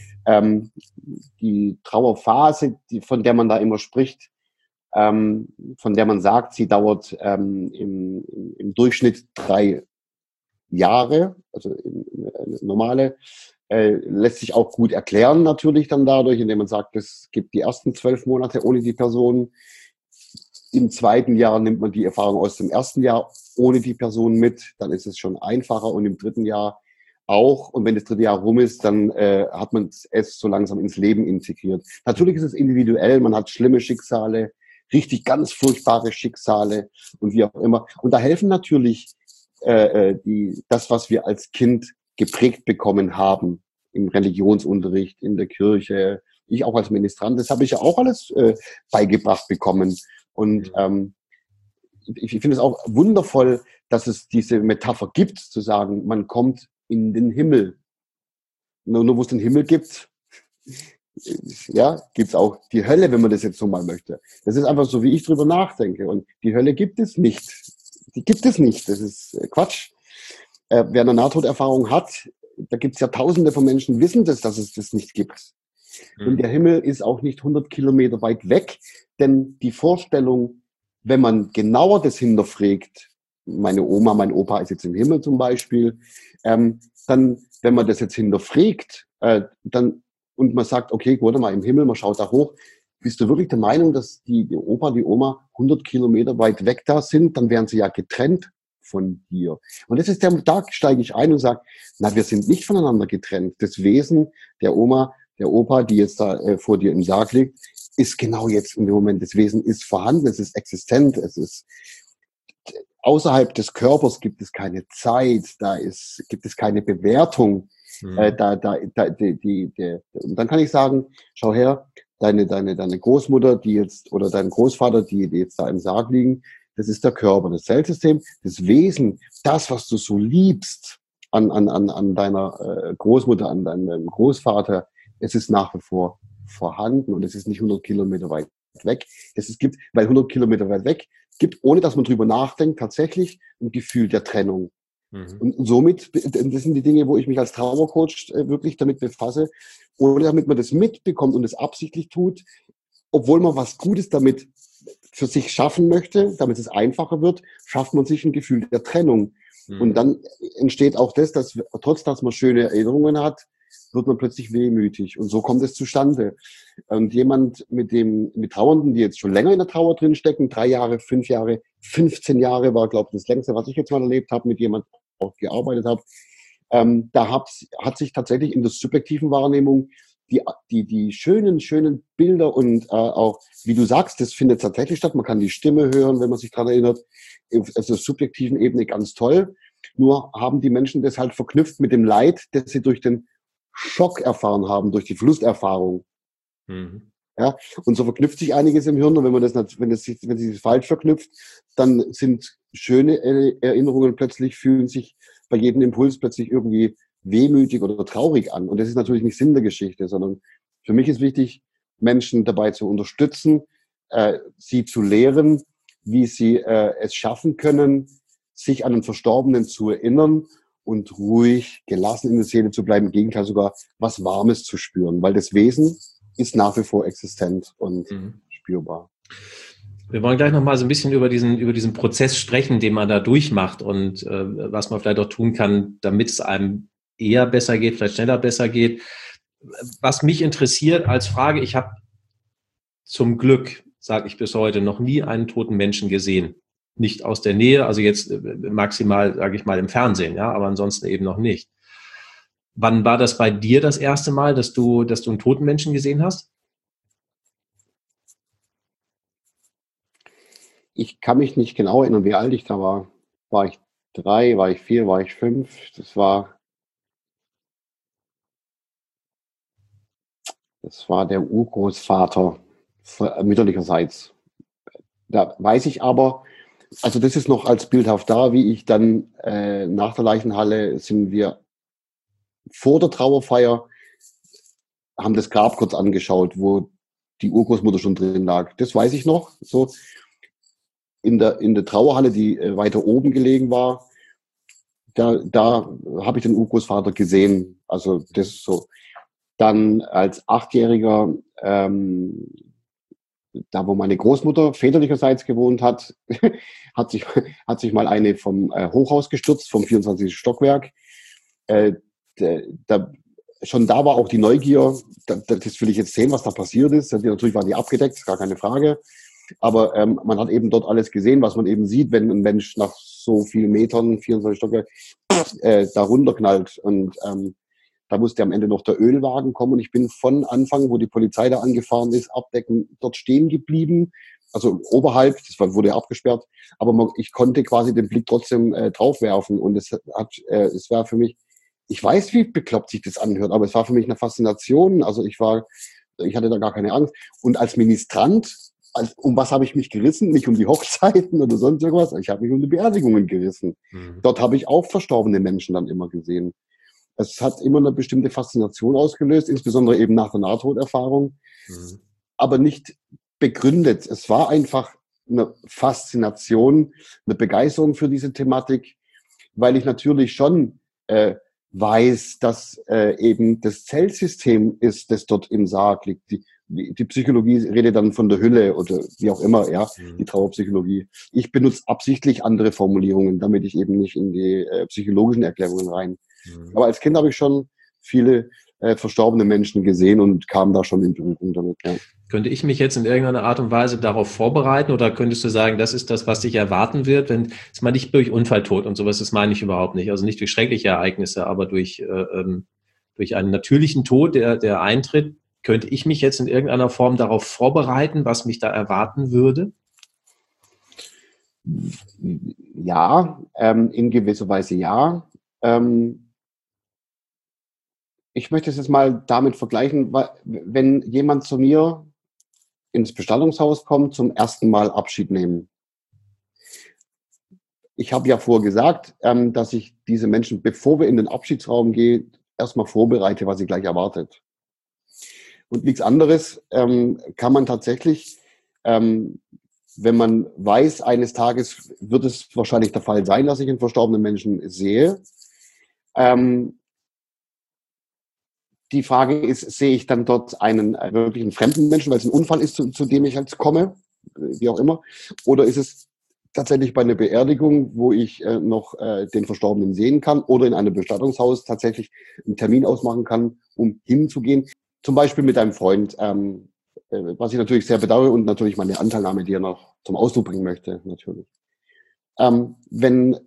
Die Trauerphase, von der man da immer spricht, von der man sagt, sie dauert im Durchschnitt 3 Jahre, also eine normale, lässt sich auch gut erklären natürlich dann dadurch, indem man sagt, es gibt die ersten 12 Monate ohne die Person. Im zweiten Jahr nimmt man die Erfahrung aus dem ersten Jahr ohne die Person mit, dann ist es schon einfacher und im dritten Jahr auch. Und wenn das 3. Jahr rum ist, dann hat man es so langsam ins Leben integriert. Natürlich ist es individuell, man hat schlimme Schicksale, richtig ganz furchtbare Schicksale und wie auch immer. Und da helfen natürlich das, was wir als Kind geprägt bekommen haben, im Religionsunterricht, in der Kirche, ich auch als Ministrant, das habe ich ja auch alles beigebracht bekommen. Und ich finde es auch wundervoll, dass es diese Metapher gibt, zu sagen, man kommt in den Himmel. Nur wo es den Himmel gibt, ja, gibt es auch die Hölle, wenn man das jetzt so mal möchte. Das ist einfach so, wie ich drüber nachdenke. Und die Hölle gibt es nicht. Die gibt es nicht. Das ist Quatsch. Wer eine Nahtoderfahrung hat, da gibt es ja Tausende von Menschen, wissen das, dass es das nicht gibt. Und der Himmel ist auch nicht 100 Kilometer weit weg, denn die Vorstellung, wenn man genauer das hinterfragt, meine Oma, mein Opa ist jetzt im Himmel zum Beispiel, dann, wenn man das jetzt hinterfragt, dann, und man sagt, okay, warte mal, im Himmel, man schaut da hoch, bist du wirklich der Meinung, dass die Opa, die Oma 100 Kilometer weit weg da sind? Dann wären sie ja getrennt von dir. Und das ist da steige ich ein und sage, na, wir sind nicht voneinander getrennt. Das Wesen der Oma, der Opa, die jetzt da vor dir im Sarg liegt, ist genau jetzt in dem Moment, das Wesen ist vorhanden, es ist existent, es ist außerhalb des Körpers, gibt es keine Zeit, gibt es keine Bewertung. Mhm. Und dann kann ich sagen, schau her, deine Großmutter, die jetzt, oder dein Großvater, die jetzt da im Sarg liegen, das ist der Körper, das Zellsystem, das Wesen, das, was du so liebst an deiner Großmutter, an deinem Großvater, es ist nach wie vor vorhanden und es ist nicht 100 Kilometer weit weg. Weil 100 Kilometer weit weg gibt, ohne dass man drüber nachdenkt, tatsächlich ein Gefühl der Trennung. Mhm. Und somit, das sind die Dinge, wo ich mich als Trauercoach wirklich damit befasse, ohne damit man das mitbekommt und es absichtlich tut, obwohl man was Gutes damit für sich schaffen möchte, damit es einfacher wird, schafft man sich ein Gefühl der Trennung. Mhm. Und dann entsteht auch das, dass trotz dass man schöne Erinnerungen hat, wird man plötzlich wehmütig. Und so kommt es zustande. Und jemand mit Trauernden, die jetzt schon länger in der Trauer drin stecken, 3 Jahre, 5 Jahre, 15 Jahre war, glaube ich, das längste, was ich jetzt mal erlebt habe, mit jemandem auch gearbeitet habe, da hat sich tatsächlich in der subjektiven Wahrnehmung die schönen Bilder und auch, wie du sagst, das findet tatsächlich statt. Man kann die Stimme hören, wenn man sich daran erinnert. Also subjektiven Ebene ganz toll. Nur haben die Menschen das halt verknüpft mit dem Leid, das sie durch den Schock erfahren haben, durch die Verlusterfahrung. Mhm. Ja, und so verknüpft sich einiges im Hirn. Und wenn sich das falsch verknüpft, dann sind schöne Erinnerungen fühlen sich bei jedem Impuls plötzlich irgendwie wehmütig oder traurig an. Und das ist natürlich nicht Sinn der Geschichte, sondern für mich ist wichtig, Menschen dabei zu unterstützen, sie zu lehren, wie sie es schaffen können, sich an den Verstorbenen zu erinnern und ruhig, gelassen in der Seele zu bleiben, im Gegenteil sogar was Warmes zu spüren, weil das Wesen ist nach wie vor existent und spürbar. Wir wollen gleich noch mal so ein bisschen über diesen Prozess sprechen, den man da durchmacht und was man vielleicht auch tun kann, damit es einem eher besser geht, vielleicht schneller besser geht. Was mich interessiert als Frage, ich habe zum Glück, sage ich bis heute, noch nie einen toten Menschen gesehen. Nicht aus der Nähe, also jetzt maximal, sage ich mal, im Fernsehen, ja, aber ansonsten eben noch nicht. Wann war das bei dir das erste Mal, dass du einen toten Menschen gesehen hast? Ich kann mich nicht genau erinnern, wie alt ich da war. War ich 3, war ich 4, war ich 5? Das war der Urgroßvater mütterlicherseits. Da weiß ich aber, also das ist noch als bildhaft da, wie ich dann nach der Leichenhalle sind wir vor der Trauerfeier, haben das Grab kurz angeschaut, wo die Urgroßmutter schon drin lag. Das weiß ich noch. So in der Trauerhalle, die weiter oben gelegen war, da habe ich den Urgroßvater gesehen. Also das ist so. Dann als 8-Jähriger, da wo meine Großmutter väterlicherseits gewohnt hat, hat sich mal eine vom Hochhaus gestürzt, vom 24. Stockwerk. Schon da war auch die Neugier, das will ich jetzt sehen, was da passiert ist. Natürlich waren die abgedeckt, gar keine Frage. Aber man hat eben dort alles gesehen, was man eben sieht, wenn ein Mensch nach so vielen Metern, 24 Stockwerk, da runterknallt. Und da musste am Ende noch der Ölwagen kommen. Und ich bin von Anfang, wo die Polizei da angefahren ist, abdecken, dort stehen geblieben. Also oberhalb, wurde abgesperrt. Aber ich konnte quasi den Blick trotzdem drauf werfen. Und es war für mich, ich weiß, wie bekloppt sich das anhört, aber es war für mich eine Faszination. Also ich hatte da gar keine Angst. Und als Ministrant, um was habe ich mich gerissen? Nicht um die Hochzeiten oder sonst irgendwas. Ich habe mich um die Beerdigungen gerissen. Mhm. Dort habe ich auch verstorbene Menschen dann immer gesehen. Es hat immer eine bestimmte Faszination ausgelöst, insbesondere eben nach der Nahtoderfahrung, aber nicht begründet. Es war einfach eine Faszination, eine Begeisterung für diese Thematik, weil ich natürlich schon weiß, dass eben das Zellsystem ist, das dort im Sarg liegt. Die Psychologie redet dann von der Hülle oder wie auch immer, ja, die Trauerpsychologie. Ich benutze absichtlich andere Formulierungen, damit ich eben nicht in die psychologischen Erklärungen rein. Aber als Kind habe ich schon viele verstorbene Menschen gesehen und kam da schon in Berührung damit. Ja. Könnte ich mich jetzt in irgendeiner Art und Weise darauf vorbereiten oder könntest du sagen, das ist das, was dich erwarten wird, wenn es mal nicht durch Unfalltod und sowas, das meine ich überhaupt nicht. Also nicht durch schreckliche Ereignisse, aber durch einen natürlichen Tod, der eintritt, könnte ich mich jetzt in irgendeiner Form darauf vorbereiten, was mich da erwarten würde? Ja, in gewisser Weise ja. Ich möchte es jetzt mal damit vergleichen, wenn jemand zu mir ins Bestattungshaus kommt, zum ersten Mal Abschied nehmen. Ich habe ja vorher gesagt, dass ich diese Menschen, bevor wir in den Abschiedsraum gehen, erstmal vorbereite, was sie gleich erwartet. Und nichts anderes kann man tatsächlich, wenn man weiß, eines Tages wird es wahrscheinlich der Fall sein, dass ich einen verstorbenen Menschen sehe. Die Frage ist, sehe ich dann dort einen wirklichen fremden Menschen, weil es ein Unfall ist, zu dem ich jetzt komme, wie auch immer, oder ist es tatsächlich bei einer Beerdigung, wo ich noch den Verstorbenen sehen kann oder in einem Bestattungshaus tatsächlich einen Termin ausmachen kann, um hinzugehen. Zum Beispiel mit einem Freund, was ich natürlich sehr bedauere und natürlich meine Anteilnahme, die er noch zum Ausdruck bringen möchte, natürlich. Wenn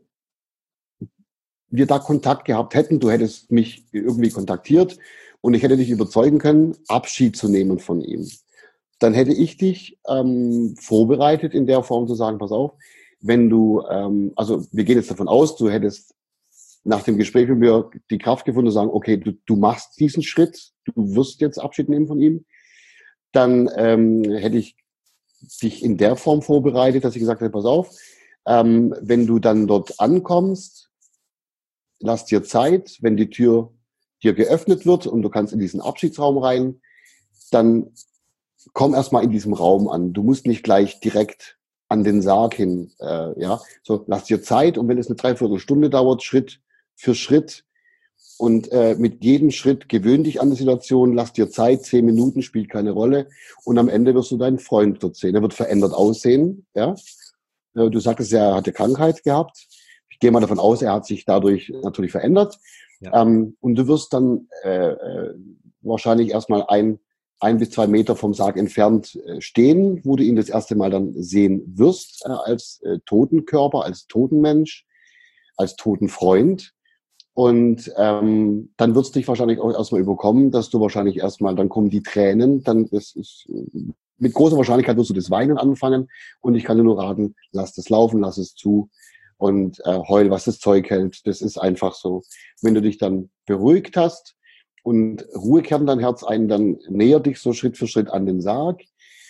wir da Kontakt gehabt hätten, du hättest mich irgendwie kontaktiert und ich hätte dich überzeugen können, Abschied zu nehmen von ihm, dann hätte ich dich vorbereitet in der Form zu sagen, pass auf, wenn du, also wir gehen jetzt davon aus, du hättest nach dem Gespräch mit mir die Kraft gefunden zu sagen, okay, du machst diesen Schritt, du wirst jetzt Abschied nehmen von ihm, dann hätte ich dich in der Form vorbereitet, dass ich gesagt hätte, pass auf, wenn du dann dort ankommst, lass dir Zeit, wenn die Tür dir geöffnet wird und du kannst in diesen Abschiedsraum rein, dann komm erstmal in diesem Raum an. Du musst nicht gleich direkt an den Sarg hin, ja. So, lass dir Zeit und wenn es eine Dreiviertelstunde dauert, Schritt für Schritt und mit jedem Schritt gewöhn dich an die Situation, lass dir Zeit, 10 Minuten, spielt keine Rolle und am Ende wirst du deinen Freund dort sehen. Er wird verändert aussehen, ja. Du sagtest ja, er hatte Krankheit gehabt. Ich gehe mal davon aus, er hat sich dadurch natürlich verändert. Ja. Und du wirst dann wahrscheinlich erstmal 1 bis 2 Meter vom Sarg entfernt stehen, wo du ihn das erste Mal dann sehen wirst, als Totenkörper, als Totenmensch, als Totenfreund. Und dann wird es dich wahrscheinlich auch erstmal überkommen, dass du wahrscheinlich erstmal, dann kommen die Tränen, dann das ist mit großer Wahrscheinlichkeit wirst du das Weinen anfangen und ich kann dir nur raten, lass das laufen, lass es zu und heul, was das Zeug hält. Das ist einfach so. Wenn du dich dann beruhigt hast und Ruhe kehrt in dein Herz ein, dann näher dich so Schritt für Schritt an den Sarg.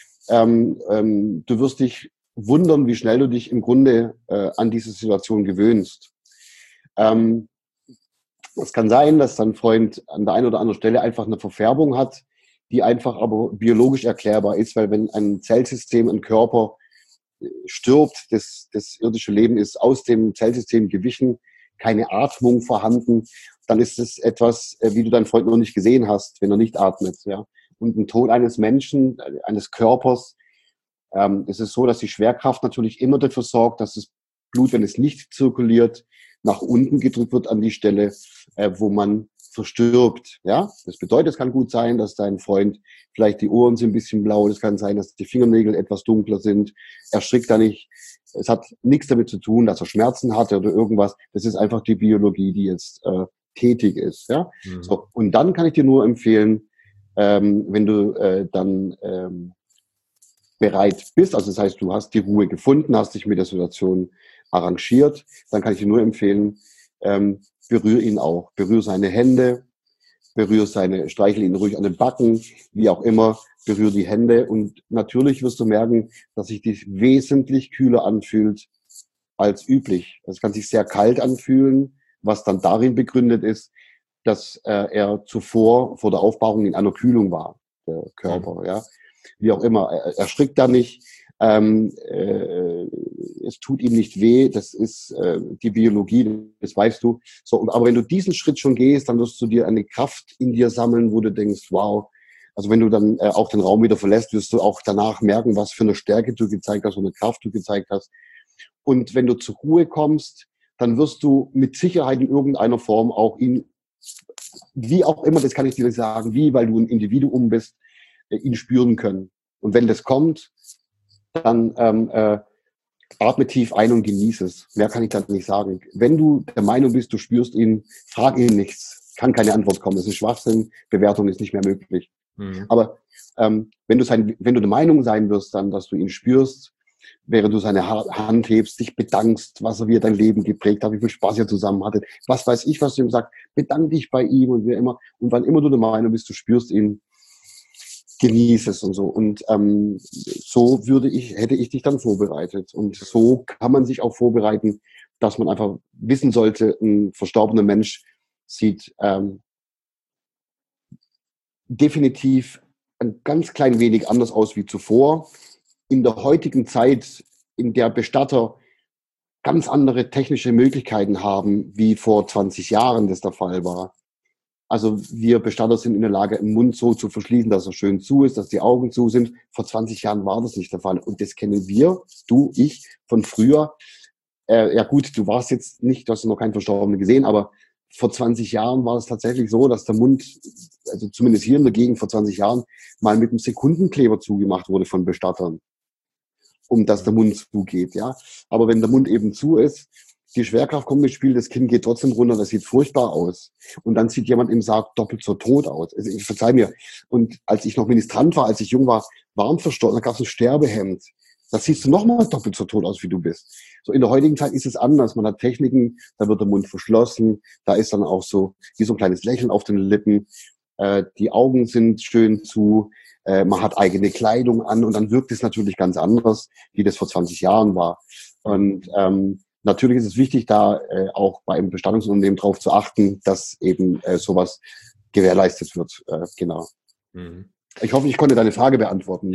Du wirst dich wundern, wie schnell du dich im Grunde an diese Situation gewöhnst. Es kann sein, dass dein Freund an der einen oder anderen Stelle einfach eine Verfärbung hat, die einfach aber biologisch erklärbar ist, weil wenn ein Zellsystem, ein Körper stirbt, das irdische Leben ist aus dem Zellsystem gewichen, keine Atmung vorhanden, dann ist es etwas, wie du deinen Freund noch nicht gesehen hast, wenn er nicht atmet. Ja. Und ein Tod eines Menschen, eines Körpers, es ist so, dass die Schwerkraft natürlich immer dafür sorgt, dass das Blut, wenn es nicht zirkuliert, nach unten gedrückt wird an die Stelle, wo man verstirbt. Ja, das bedeutet, es kann gut sein, dass dein Freund vielleicht die Ohren sind ein bisschen blau, es kann sein, dass die Fingernägel etwas dunkler sind. Erschrickt da nicht. Es hat nichts damit zu tun, dass er Schmerzen hatte oder irgendwas. Das ist einfach die Biologie, die jetzt tätig ist. Ja, so. Und dann kann ich dir nur empfehlen, wenn du dann bereit bist, also das heißt, du hast die Ruhe gefunden, hast dich mit der Situation arrangiert, dann kann ich dir nur empfehlen, berühr ihn auch, berühr seine Hände, streichel ihn ruhig an den Backen, wie auch immer, berühr die Hände und natürlich wirst du merken, dass sich dies wesentlich kühler anfühlt als üblich. Es kann sich sehr kalt anfühlen, was dann darin begründet ist, dass er zuvor vor der Aufbauung in einer Kühlung war, der Körper, ja. Wie auch immer, er erschrickt da nicht, es tut ihm nicht weh, das ist die Biologie, das weißt du. So, aber wenn du diesen Schritt schon gehst, dann wirst du dir eine Kraft in dir sammeln, wo du denkst, wow, also wenn du dann auch den Raum wieder verlässt, wirst du auch danach merken, was für eine Stärke du gezeigt hast, und eine Kraft du gezeigt hast. Und wenn du zur Ruhe kommst, dann wirst du mit Sicherheit in irgendeiner Form auch ihn, wie auch immer, das kann ich dir nicht sagen, wie, weil du ein Individuum bist, ihn spüren können. Und wenn das kommt, dann atme tief ein und genieße es. Mehr kann ich da nicht sagen. Wenn du der Meinung bist, du spürst ihn, frag ihn nichts. Kann keine Antwort kommen. Das ist Schwachsinn. Bewertung ist nicht mehr möglich. Aber wenn du der Meinung sein wirst, dann, dass du ihn spürst, während du seine Hand hebst, dich bedankst, was er wie er dein Leben geprägt hat, wie viel Spaß ihr zusammen hattet, was weiß ich, was du ihm sagst, bedank dich bei ihm und wie immer. Und wann immer du der Meinung bist, du spürst ihn, genieß es und so. Und so hätte ich dich dann vorbereitet. Und so kann man sich auch vorbereiten, dass man einfach wissen sollte, ein verstorbener Mensch sieht definitiv ein ganz klein wenig anders aus wie zuvor. In der heutigen Zeit, in der Bestatter ganz andere technische Möglichkeiten haben, wie vor 20 Jahren das der Fall war. Also wir Bestatter sind in der Lage, den Mund so zu verschließen, dass er schön zu ist, dass die Augen zu sind. Vor 20 Jahren war das nicht der Fall. Und das kennen wir, du, ich, von früher. Ja gut, du warst jetzt nicht, du hast noch keinen Verstorbenen gesehen, aber vor 20 Jahren war es tatsächlich so, dass der Mund, also zumindest hier in der Gegend vor 20 Jahren, mal mit einem Sekundenkleber zugemacht wurde von Bestattern, um dass der Mund zugeht. Ja. Aber wenn der Mund eben zu ist, die Schwerkraft kommt ins Spiel, das Kind geht trotzdem runter, das sieht furchtbar aus. Und dann sieht jemand im Sarg doppelt so tot aus. Also ich verzeih mir. Und als ich noch Ministrant war, als ich jung war, warm verstorben, da gab es ein Sterbehemd. Das siehst du nochmal doppelt so tot aus, wie du bist. So in der heutigen Zeit ist es anders. Man hat Techniken, da wird der Mund verschlossen, da ist dann auch so wie so ein kleines Lächeln auf den Lippen. Die Augen sind schön zu, man hat eigene Kleidung an und dann wirkt es natürlich ganz anders, wie das vor 20 Jahren war. Und natürlich ist es wichtig, da auch bei einem Bestattungsunternehmen darauf zu achten, dass eben sowas gewährleistet wird. Genau. Mhm. Ich hoffe, ich konnte deine Frage beantworten.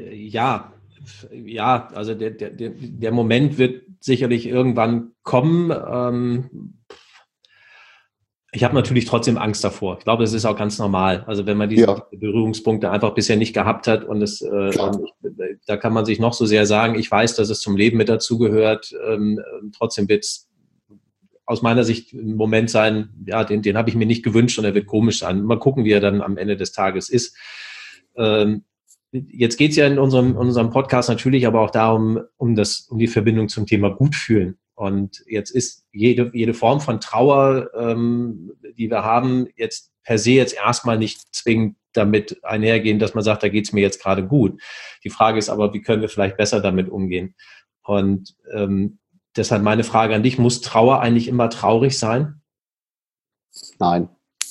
Ja, also der Moment wird sicherlich irgendwann kommen. Ich habe natürlich trotzdem Angst davor. Ich glaube, das ist auch ganz normal. Also wenn man diese Berührungspunkte einfach bisher nicht gehabt hat und da kann man sich noch so sehr sagen, ich weiß, dass es zum Leben mit dazugehört. Trotzdem wird es aus meiner Sicht ein Moment sein, ja, den habe ich mir nicht gewünscht und er wird komisch sein. Mal gucken, wie er dann am Ende des Tages ist. Jetzt geht es ja in unserem Podcast natürlich aber auch darum, um die Verbindung zum Thema Gutfühlen. Und jetzt ist jede Form von Trauer, die wir haben, jetzt per se jetzt erstmal nicht zwingend damit einhergehen, dass man sagt, da geht es mir jetzt gerade gut. Die Frage ist aber, wie können wir vielleicht besser damit umgehen? Und deshalb meine Frage an dich, muss Trauer eigentlich immer traurig sein? Nein.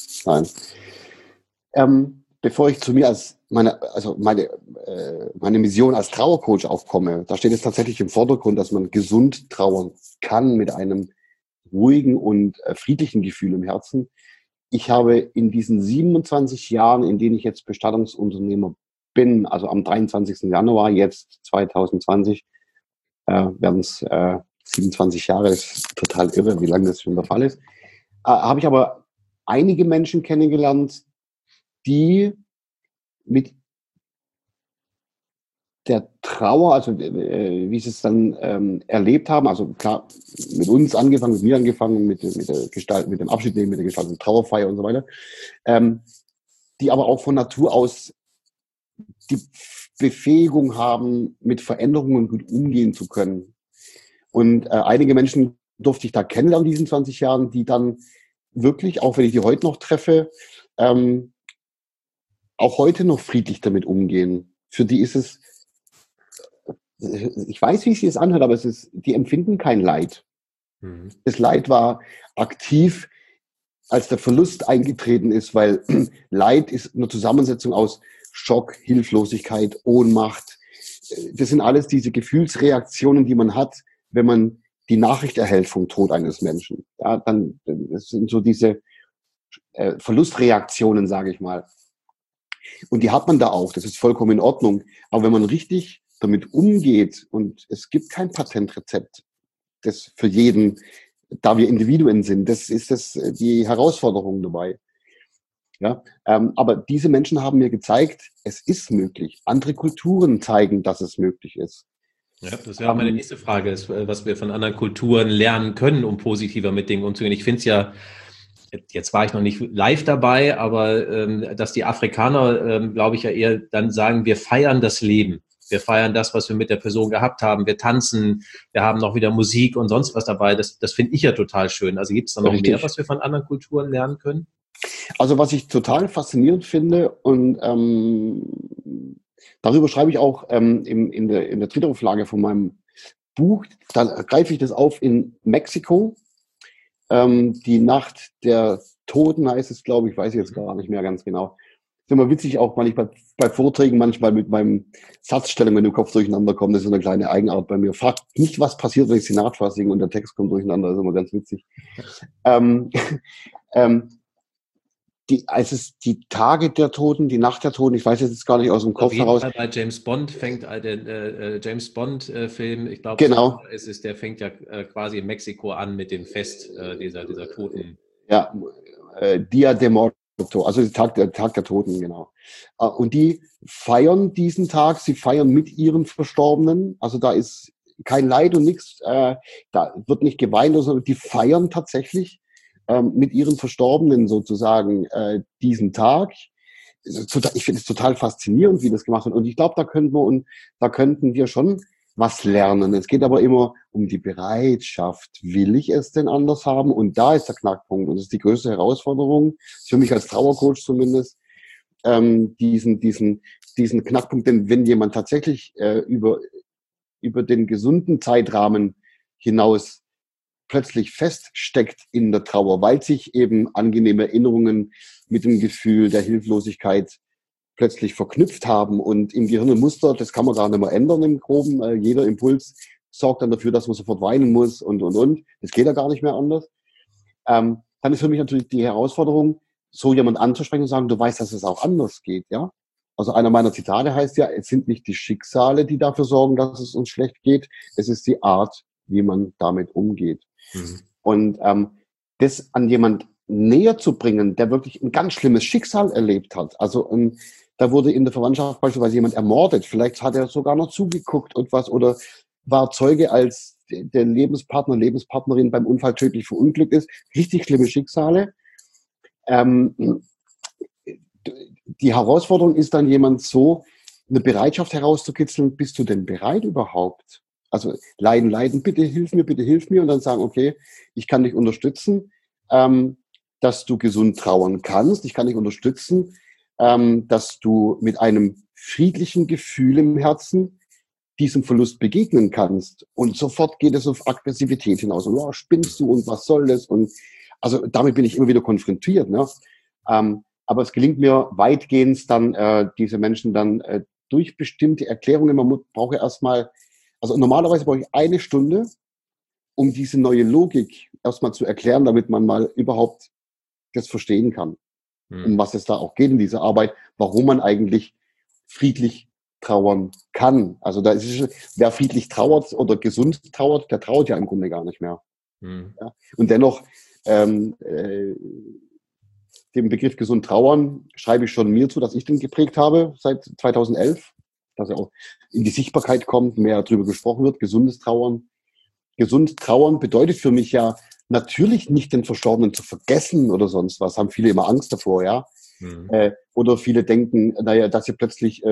Bevor ich zu mir meine Mission als Trauercoach aufkomme, da steht es tatsächlich im Vordergrund, dass man gesund trauern kann mit einem ruhigen und friedlichen Gefühl im Herzen. Ich habe in diesen 27 Jahren, in denen ich jetzt Bestattungsunternehmer bin, also am 23. Januar jetzt 2020, werden es 27 Jahre, das ist total irre, wie lange das schon der Fall ist, habe ich aber einige Menschen kennengelernt, die mit der Trauer, also wie sie es dann erlebt haben, also klar, mit uns angefangen, mit mir angefangen, mit der Gestalt, mit dem Abschied nehmen, mit der Gestaltung, Trauerfeier und so weiter, die aber auch von Natur aus die Befähigung haben, mit Veränderungen gut umgehen zu können. Und einige Menschen durfte ich da kennenlernen in diesen 20 Jahren, die dann wirklich, auch wenn ich die heute noch treffe, auch heute noch friedlich damit umgehen. Für die ist es, ich weiß, wie es sich das anhört, aber die empfinden kein Leid. Mhm. Das Leid war aktiv, als der Verlust eingetreten ist, weil Leid ist eine Zusammensetzung aus Schock, Hilflosigkeit, Ohnmacht. Das sind alles diese Gefühlsreaktionen, die man hat, wenn man die Nachricht erhält vom Tod eines Menschen. Ja, das sind so diese Verlustreaktionen, sage ich mal. Und die hat man da auch, das ist vollkommen in Ordnung. Aber wenn man richtig damit umgeht und es gibt kein Patentrezept, das für jeden, da wir Individuen sind, das ist die Herausforderung dabei. Ja, aber diese Menschen haben mir gezeigt, es ist möglich. Andere Kulturen zeigen, dass es möglich ist. Ja, das wäre auch meine nächste Frage, was wir von anderen Kulturen lernen können, um positiver mit Dingen umzugehen. Ich finde es ja jetzt war ich noch nicht live dabei, aber dass die Afrikaner, glaube ich, ja eher dann sagen, wir feiern das Leben. Wir feiern das, was wir mit der Person gehabt haben. Wir tanzen, wir haben noch wieder Musik und sonst was dabei. Das finde ich ja total schön. Also gibt es da noch mehr, Richtig. was wir von anderen Kulturen lernen können? Also was ich total faszinierend finde und darüber schreibe ich auch in der Drittauflage von meinem Buch, da greife ich das auf in Mexiko. Die Nacht der Toten heißt es, glaube ich, weiß ich jetzt gar nicht mehr ganz genau. Ist immer witzig, auch weil ich bei Vorträgen manchmal mit meinem Satzstellung, wenn der Kopf durcheinander kommt, das ist eine kleine Eigenart bei mir. Fragt nicht, was passiert, wenn ich sie nachfasse und der Text kommt durcheinander, das ist immer ganz witzig. ähm, ähm, als es die Tage der Toten, die Nacht der Toten, ich weiß jetzt gar nicht aus dem Kopf auf jeden heraus. Fall bei James Bond fängt der James Bond Film, ich glaube, Genau. so ist es, der fängt ja quasi in Mexiko an mit dem Fest dieser Toten. Ja, Dia de Muerto, also der Tag der Toten, genau. Und die feiern diesen Tag, sie feiern mit ihren Verstorbenen, also da ist kein Leid und nichts, da wird nicht geweint, sondern die feiern tatsächlich mit ihren Verstorbenen sozusagen diesen Tag. Ich finde es total faszinierend, wie das gemacht wird. Und ich glaube, da könnten wir schon was lernen. Es geht aber immer um die Bereitschaft. Will ich es denn anders haben? Und da ist der Knackpunkt. Und das ist die größte Herausforderung, für mich als Trauercoach zumindest, diesen Knackpunkt. Denn wenn jemand tatsächlich über den gesunden Zeitrahmen hinaus plötzlich feststeckt in der Trauer, weil sich eben angenehme Erinnerungen mit dem Gefühl der Hilflosigkeit plötzlich verknüpft haben und im Gehirn ein Muster, das kann man gar nicht mehr ändern im Groben. Jeder Impuls sorgt dann dafür, dass man sofort weinen muss und. Das geht ja gar nicht mehr anders. Dann ist für mich natürlich die Herausforderung, so jemand anzusprechen und sagen, du weißt, dass es auch anders geht, ja? Also einer meiner Zitate heißt ja, es sind nicht die Schicksale, die dafür sorgen, dass es uns schlecht geht, es ist die Art, wie man damit umgeht. Mhm. Und das an jemand näher zu bringen, der wirklich ein ganz schlimmes Schicksal erlebt hat. Also da wurde in der Verwandtschaft beispielsweise jemand ermordet. Vielleicht hat er sogar noch zugeguckt und was oder war Zeuge, als der Lebenspartner, Lebenspartnerin beim Unfall tödlich verunglückt ist. Richtig schlimme Schicksale. Die Herausforderung ist dann jemand so, eine Bereitschaft herauszukitzeln, bist du denn bereit überhaupt? Also leiden, bitte hilf mir und dann sagen, okay, ich kann dich unterstützen, dass du gesund trauern kannst. Ich kann dich unterstützen, dass du mit einem friedlichen Gefühl im Herzen diesem Verlust begegnen kannst. Und sofort geht es auf Aggressivität hinaus. Und, oh, spinnst du und was soll das? Und also damit bin ich immer wieder konfrontiert. Ne? Aber es gelingt mir weitgehend dann, diese Menschen dann durch bestimmte Erklärungen, man braucht ja erstmal, also normalerweise brauche ich 1 Stunde, um diese neue Logik erstmal zu erklären, damit man mal überhaupt das verstehen kann, um was es da auch geht in dieser Arbeit, warum man eigentlich friedlich trauern kann. Also da ist, wer friedlich trauert oder gesund trauert, der trauert ja im Grunde gar nicht mehr. Ja? Und dennoch den Begriff gesund trauern schreibe ich schon mir zu, dass ich den geprägt habe seit 2011, dass er auch in die Sichtbarkeit kommt, mehr darüber gesprochen wird, gesundes Trauern. Gesund trauern bedeutet für mich ja natürlich nicht den Verstorbenen zu vergessen oder sonst was, haben viele immer Angst davor, ja. Oder viele denken, naja, dass sie plötzlich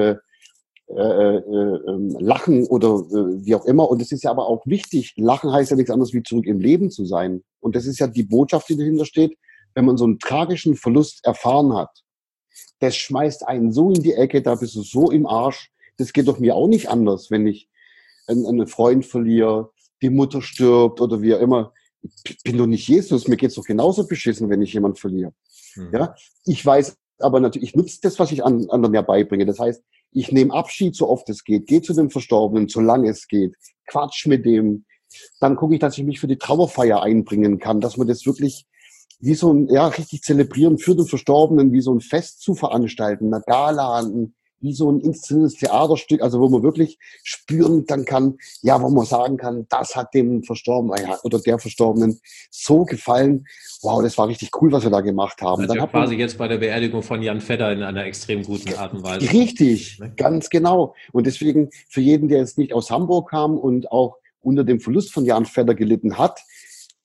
lachen oder wie auch immer. Und es ist ja aber auch wichtig, lachen heißt ja nichts anderes wie zurück im Leben zu sein. Und das ist ja die Botschaft, die dahinter steht, wenn man so einen tragischen Verlust erfahren hat. Das schmeißt einen so in die Ecke, da bist du so im Arsch. Das geht doch mir auch nicht anders, wenn ich einen Freund verliere, die Mutter stirbt oder wie auch immer. Ich bin doch nicht Jesus, mir geht's doch genauso beschissen, wenn ich jemanden verliere. Ja? Ich weiß aber natürlich, ich nutze das, was ich anderen ja beibringe. Das heißt, ich nehme Abschied, so oft es geht, gehe zu dem Verstorbenen, solange es geht, quatsch mit dem. Dann gucke ich, dass ich mich für die Trauerfeier einbringen kann, dass man das wirklich wie so ein, ja, richtig zelebrieren für den Verstorbenen, wie so ein Fest zu veranstalten, eine Gala, wie so ein inszeniertes Theaterstück, also wo man wirklich spüren dann kann, ja, wo man sagen kann, das hat dem Verstorbenen oder der Verstorbenen so gefallen. Wow, das war richtig cool, was wir da gemacht haben. Also dann quasi jetzt bei der Beerdigung von Jan Fedder in einer extrem guten Art und Weise. Richtig, ganz genau. Und deswegen für jeden, der jetzt nicht aus Hamburg kam und auch unter dem Verlust von Jan Fedder gelitten hat,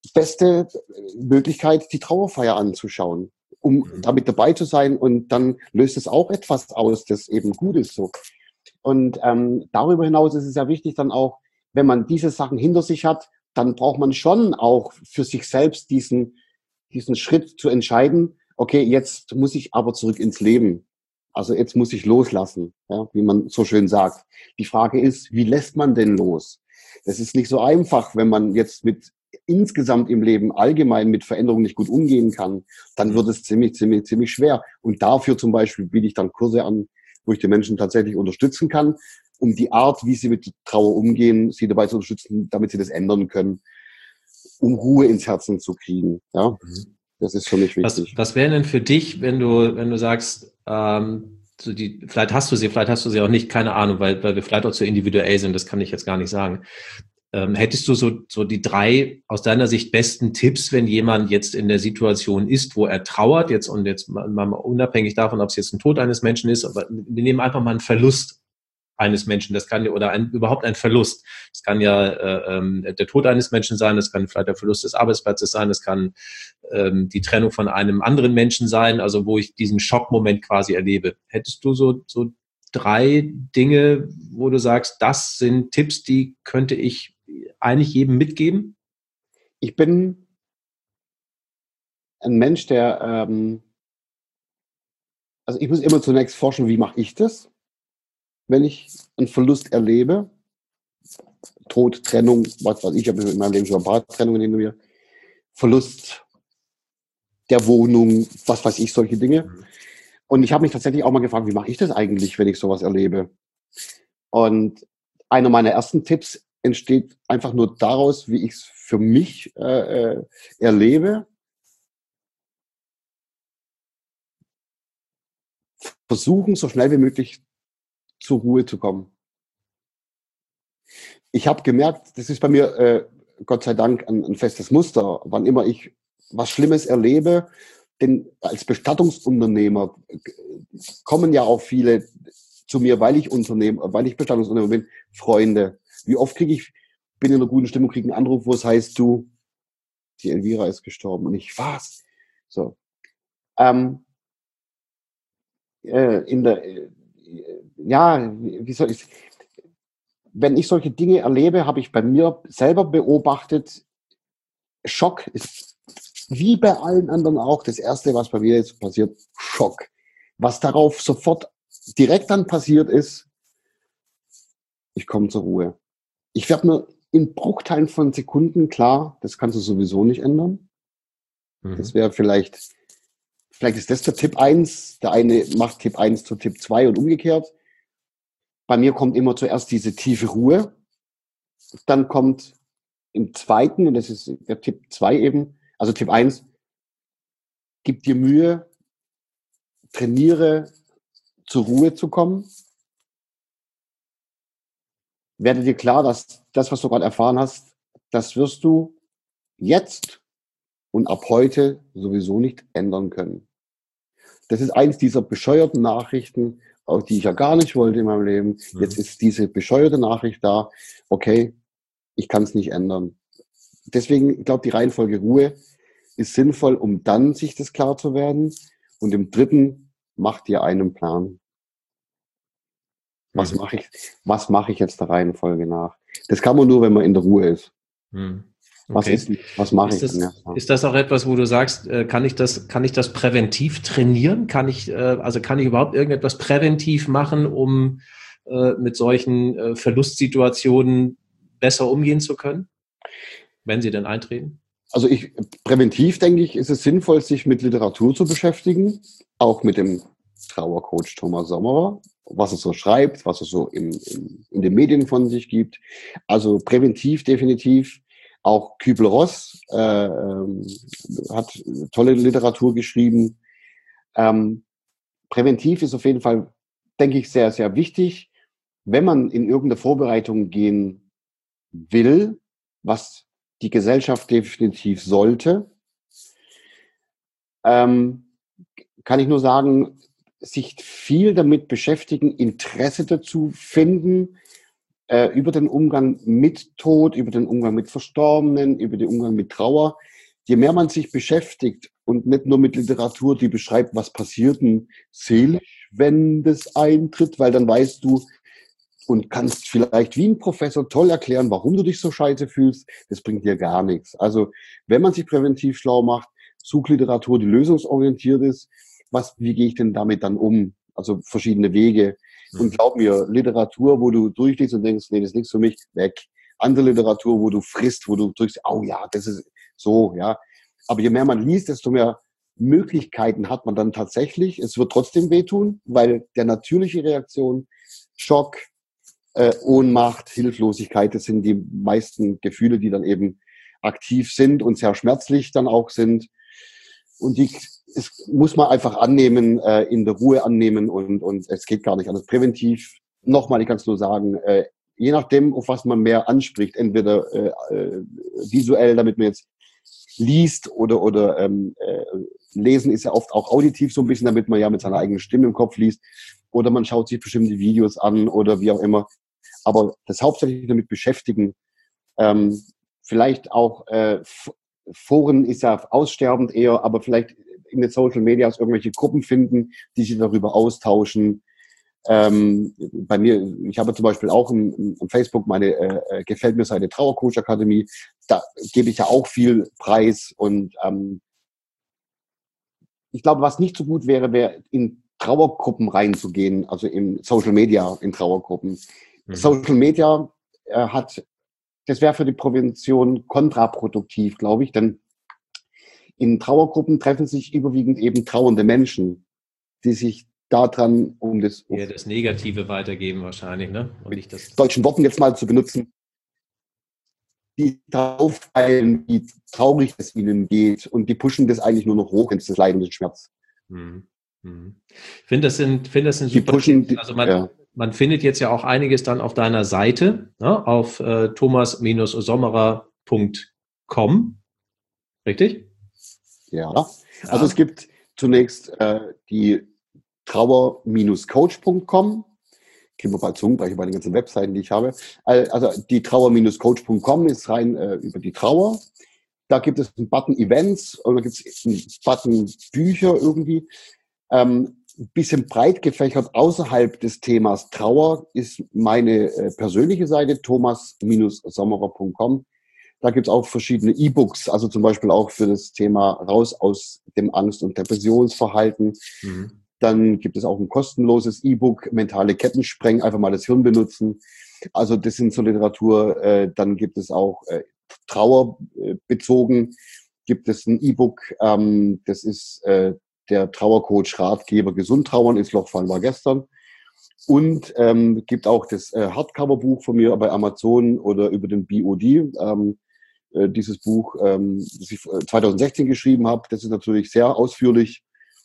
beste Möglichkeit, die Trauerfeier anzuschauen, um damit dabei zu sein. Und dann löst es auch etwas aus, das eben gut ist so. Und darüber hinaus ist es ja wichtig dann auch, wenn man diese Sachen hinter sich hat, dann braucht man schon auch für sich selbst diesen Schritt zu entscheiden, okay, jetzt muss ich aber zurück ins Leben. Also jetzt muss ich loslassen, ja, wie man so schön sagt. Die Frage ist, wie lässt man denn los? Das ist nicht so einfach, wenn man jetzt mit insgesamt im Leben allgemein mit Veränderungen nicht gut umgehen kann, dann wird es ziemlich schwer. Und dafür zum Beispiel biete ich dann Kurse an, wo ich die Menschen tatsächlich unterstützen kann, um die Art, wie sie mit Trauer umgehen, sie dabei zu unterstützen, damit sie das ändern können, um Ruhe ins Herzen zu kriegen. Ja, das ist für mich wichtig. Was wäre denn für dich, wenn du sagst, vielleicht hast du sie auch nicht, keine Ahnung, weil wir vielleicht auch zu individuell sind, das kann ich jetzt gar nicht sagen. Hättest du so die 3 aus deiner Sicht besten Tipps, wenn jemand jetzt in der Situation ist, wo er trauert, jetzt mal unabhängig davon, ob es jetzt ein Tod eines Menschen ist, aber wir nehmen einfach mal einen Verlust eines Menschen, das kann ja, oder überhaupt ein Verlust. Das kann ja der Tod eines Menschen sein, das kann vielleicht der Verlust des Arbeitsplatzes sein, das kann die Trennung von einem anderen Menschen sein, also wo ich diesen Schockmoment quasi erlebe. Hättest du so 3 Dinge, wo du sagst, das sind Tipps, die könnte ich eigentlich jedem mitgeben? Ich bin ein Mensch, der, also ich muss immer zunächst forschen, wie mache ich das, wenn ich einen Verlust erlebe. Tod, Trennung, was weiß ich habe in meinem Leben schon ein paar Trennungen hinter mir. Verlust der Wohnung, was weiß ich, solche Dinge. Und ich habe mich tatsächlich auch mal gefragt, wie mache ich das eigentlich, wenn ich sowas erlebe? Und einer meiner ersten Tipps entsteht einfach nur daraus, wie ich es für mich erlebe. Versuchen, so schnell wie möglich zur Ruhe zu kommen. Ich habe gemerkt, das ist bei mir, Gott sei Dank, ein festes Muster. Wann immer ich was Schlimmes erlebe, denn als Bestattungsunternehmer kommen ja auch viele zu mir, weil ich Bestattungsunternehmer bin, Freunde. Wie oft bin in einer guten Stimmung, kriege einen Anruf, wo es heißt, du, die Elvira ist gestorben. Und ich, was? So. Ja, wie soll ich, wenn ich solche Dinge erlebe, habe ich bei mir selber beobachtet, Schock ist wie bei allen anderen auch das Erste, was bei mir jetzt passiert, Schock. Was darauf sofort direkt dann passiert ist, ich komme zur Ruhe. Ich werde mir in Bruchteilen von Sekunden klar, das kannst du sowieso nicht ändern. Das wäre vielleicht ist das der Tipp 1. Der eine macht Tipp 1 zu Tipp 2 und umgekehrt. Bei mir kommt immer zuerst diese tiefe Ruhe. Dann kommt im zweiten, und das ist der Tipp 2 eben, also Tipp 1, gib dir Mühe, trainiere, zur Ruhe zu kommen. Werde dir klar, dass das, was du gerade erfahren hast, das wirst du jetzt und ab heute sowieso nicht ändern können. Das ist eins dieser bescheuerten Nachrichten, auch die ich ja gar nicht wollte in meinem Leben. Jetzt ist diese bescheuerte Nachricht da. Okay, ich kann es nicht ändern. Deswegen, ich glaube, die Reihenfolge Ruhe ist sinnvoll, um dann sich das klar zu werden. Und im dritten, mach dir einen Plan. Was mache ich jetzt der Reihenfolge nach? Das kann man nur, wenn man in der Ruhe ist. Okay. Was mache ich denn? Ja. Ist das auch etwas, wo du sagst, kann ich das präventiv trainieren? Kann ich überhaupt irgendetwas präventiv machen, um mit solchen Verlustsituationen besser umgehen zu können, wenn sie denn eintreten? Also präventiv denke ich, ist es sinnvoll, sich mit Literatur zu beschäftigen, auch mit dem Trauercoach Thomas Sommerer, was er so schreibt, was er so in den Medien von sich gibt. Also präventiv definitiv. Auch Kübler-Ross hat tolle Literatur geschrieben. Präventiv ist auf jeden Fall, denke ich, sehr, sehr wichtig. Wenn man in irgendeine Vorbereitung gehen will, was die Gesellschaft definitiv sollte, kann ich nur sagen, sich viel damit beschäftigen, Interesse dazu finden, über den Umgang mit Tod, über den Umgang mit Verstorbenen, über den Umgang mit Trauer. Je mehr man sich beschäftigt und nicht nur mit Literatur, die beschreibt, was passiert denn seelisch, wenn das eintritt, weil dann weißt du und kannst vielleicht wie ein Professor toll erklären, warum du dich so scheiße fühlst. Das bringt dir gar nichts. Also wenn man sich präventiv schlau macht, such Literatur, die lösungsorientiert ist. Wie gehe ich denn damit dann um? Also verschiedene Wege. Und glaub mir, Literatur, wo du durchliest und denkst, nee, das ist nichts für mich, weg. Andere Literatur, wo du frisst, wo du drückst, oh ja, das ist so, ja. Aber je mehr man liest, desto mehr Möglichkeiten hat man dann tatsächlich. Es wird trotzdem wehtun, weil der natürliche Reaktion, Schock, Ohnmacht, Hilflosigkeit, das sind die meisten Gefühle, die dann eben aktiv sind und sehr schmerzlich dann auch sind. Und es muss man einfach annehmen, in der Ruhe annehmen und es geht gar nicht anders. Präventiv, nochmal, ich kann es nur sagen, je nachdem, auf was man mehr anspricht, entweder visuell, damit man jetzt liest oder lesen ist ja oft auch auditiv so ein bisschen, damit man ja mit seiner eigenen Stimme im Kopf liest, oder man schaut sich bestimmte Videos an oder wie auch immer. Aber das hauptsächlich damit beschäftigen, vielleicht auch Foren ist ja aussterbend eher, aber vielleicht in den Social Medias irgendwelche Gruppen finden, die sich darüber austauschen. Bei mir, ich habe zum Beispiel auch im Facebook meine gefällt mir Seite Trauercoach Akademie. Da gebe ich ja auch viel Preis und ich glaube, was nicht so gut wäre in Trauergruppen reinzugehen, also in Social Media in Trauergruppen. Social Media das wäre für die Prävention kontraproduktiv, glaube ich, denn in Trauergruppen treffen sich überwiegend eben trauernde Menschen, die sich daran das Negative weitergeben wahrscheinlich, ne? Und nicht das deutschen Worten jetzt mal zu benutzen, die aufteilen, wie traurig es ihnen geht und die pushen das eigentlich nur noch hoch ins Leiden und den Schmerz. Ich finde, das sind super Tipps. Also man findet jetzt ja auch einiges dann auf deiner Seite, ne, auf thomas-sommerer.com. Richtig? Ja. Also es gibt zunächst die trauer-coach.com. Kriegen wir bald Zungenbrecher bei den ganzen Webseiten, die ich habe. Also die trauer-coach.com ist rein über die Trauer. Da gibt es einen Button Events und da gibt es einen Button Bücher irgendwie. Ein bisschen breit gefächert außerhalb des Themas Trauer ist meine persönliche Seite thomas-sommerer.com. Da gibt es auch verschiedene E-Books, also zum Beispiel auch für das Thema raus aus dem Angst- und Depressionsverhalten. Dann gibt es auch ein kostenloses E-Book, mentale Ketten sprengen, einfach mal das Hirn benutzen. Also das sind so Literatur. Dann gibt es auch trauerbezogen, gibt es ein E-Book, das ist der Trauercoach Ratgeber Gesund trauern, ins Loch fallen war gestern. Und gibt auch das Hardcover-Buch von mir bei Amazon oder über den BOD. Dieses Buch, das ich 2016 geschrieben habe, das ist natürlich sehr ausführlich.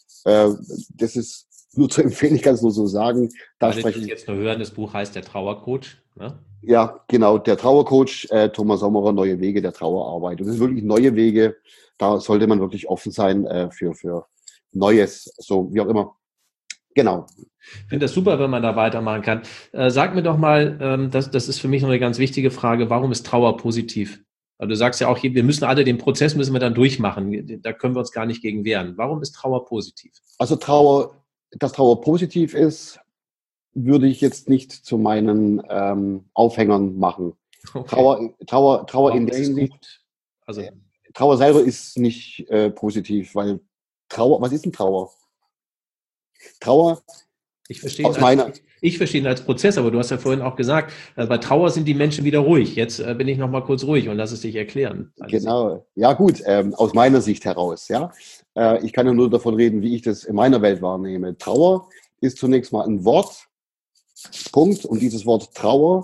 Das ist nur zu empfehlen, ich kann es nur so sagen. Da spreche ich jetzt nur hören, das Buch heißt Der Trauercoach. Ne? Ja, genau, der Trauercoach, Thomas Sommerer, Neue Wege der Trauerarbeit. Und das sind wirklich neue Wege, da sollte man wirklich offen sein für Neues, so wie auch immer. Genau. Ich finde das super, wenn man da weitermachen kann. Sag mir doch mal, das ist für mich noch eine ganz wichtige Frage, warum ist Trauer positiv? Also du sagst ja auch, wir müssen alle den Prozess müssen wir dann durchmachen. Da können wir uns gar nicht gegen wehren. Warum ist Trauer positiv? Also dass Trauer positiv ist, würde ich jetzt nicht zu meinen Aufhängern machen. Okay. Trauer in der Hinsicht. Also Trauer selber ist nicht positiv, weil was ist denn Trauer? Trauer. Ich verstehe ihn als Prozess, aber du hast ja vorhin auch gesagt, bei Trauer sind die Menschen wieder ruhig. Jetzt bin ich noch mal kurz ruhig und lass es dich erklären. Genau. Ja gut, aus meiner Sicht heraus. Ja, ich kann ja nur davon reden, wie ich das in meiner Welt wahrnehme. Trauer ist zunächst mal ein Wort, Punkt. Und dieses Wort Trauer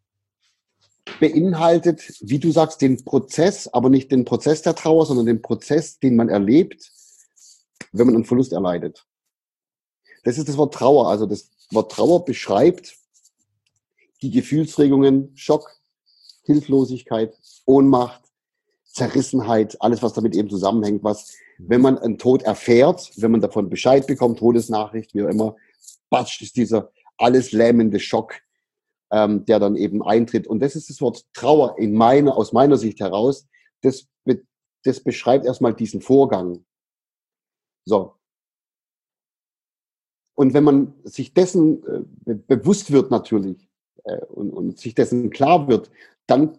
beinhaltet, wie du sagst, den Prozess, aber nicht den Prozess der Trauer, sondern den Prozess, den man erlebt, wenn man einen Verlust erleidet. Das ist das Wort Trauer. Also das Wort Trauer beschreibt die Gefühlsregungen, Schock, Hilflosigkeit, Ohnmacht, Zerrissenheit, alles, was damit eben zusammenhängt, was, wenn man einen Tod erfährt, wenn man davon Bescheid bekommt, Todesnachricht, wie auch immer, batsch, ist dieser alles lähmende Schock der dann eben eintritt. Und das ist das Wort Trauer aus meiner Sicht heraus. Das beschreibt erstmal diesen Vorgang. So. Und wenn man sich dessen bewusst wird natürlich und sich dessen klar wird, dann,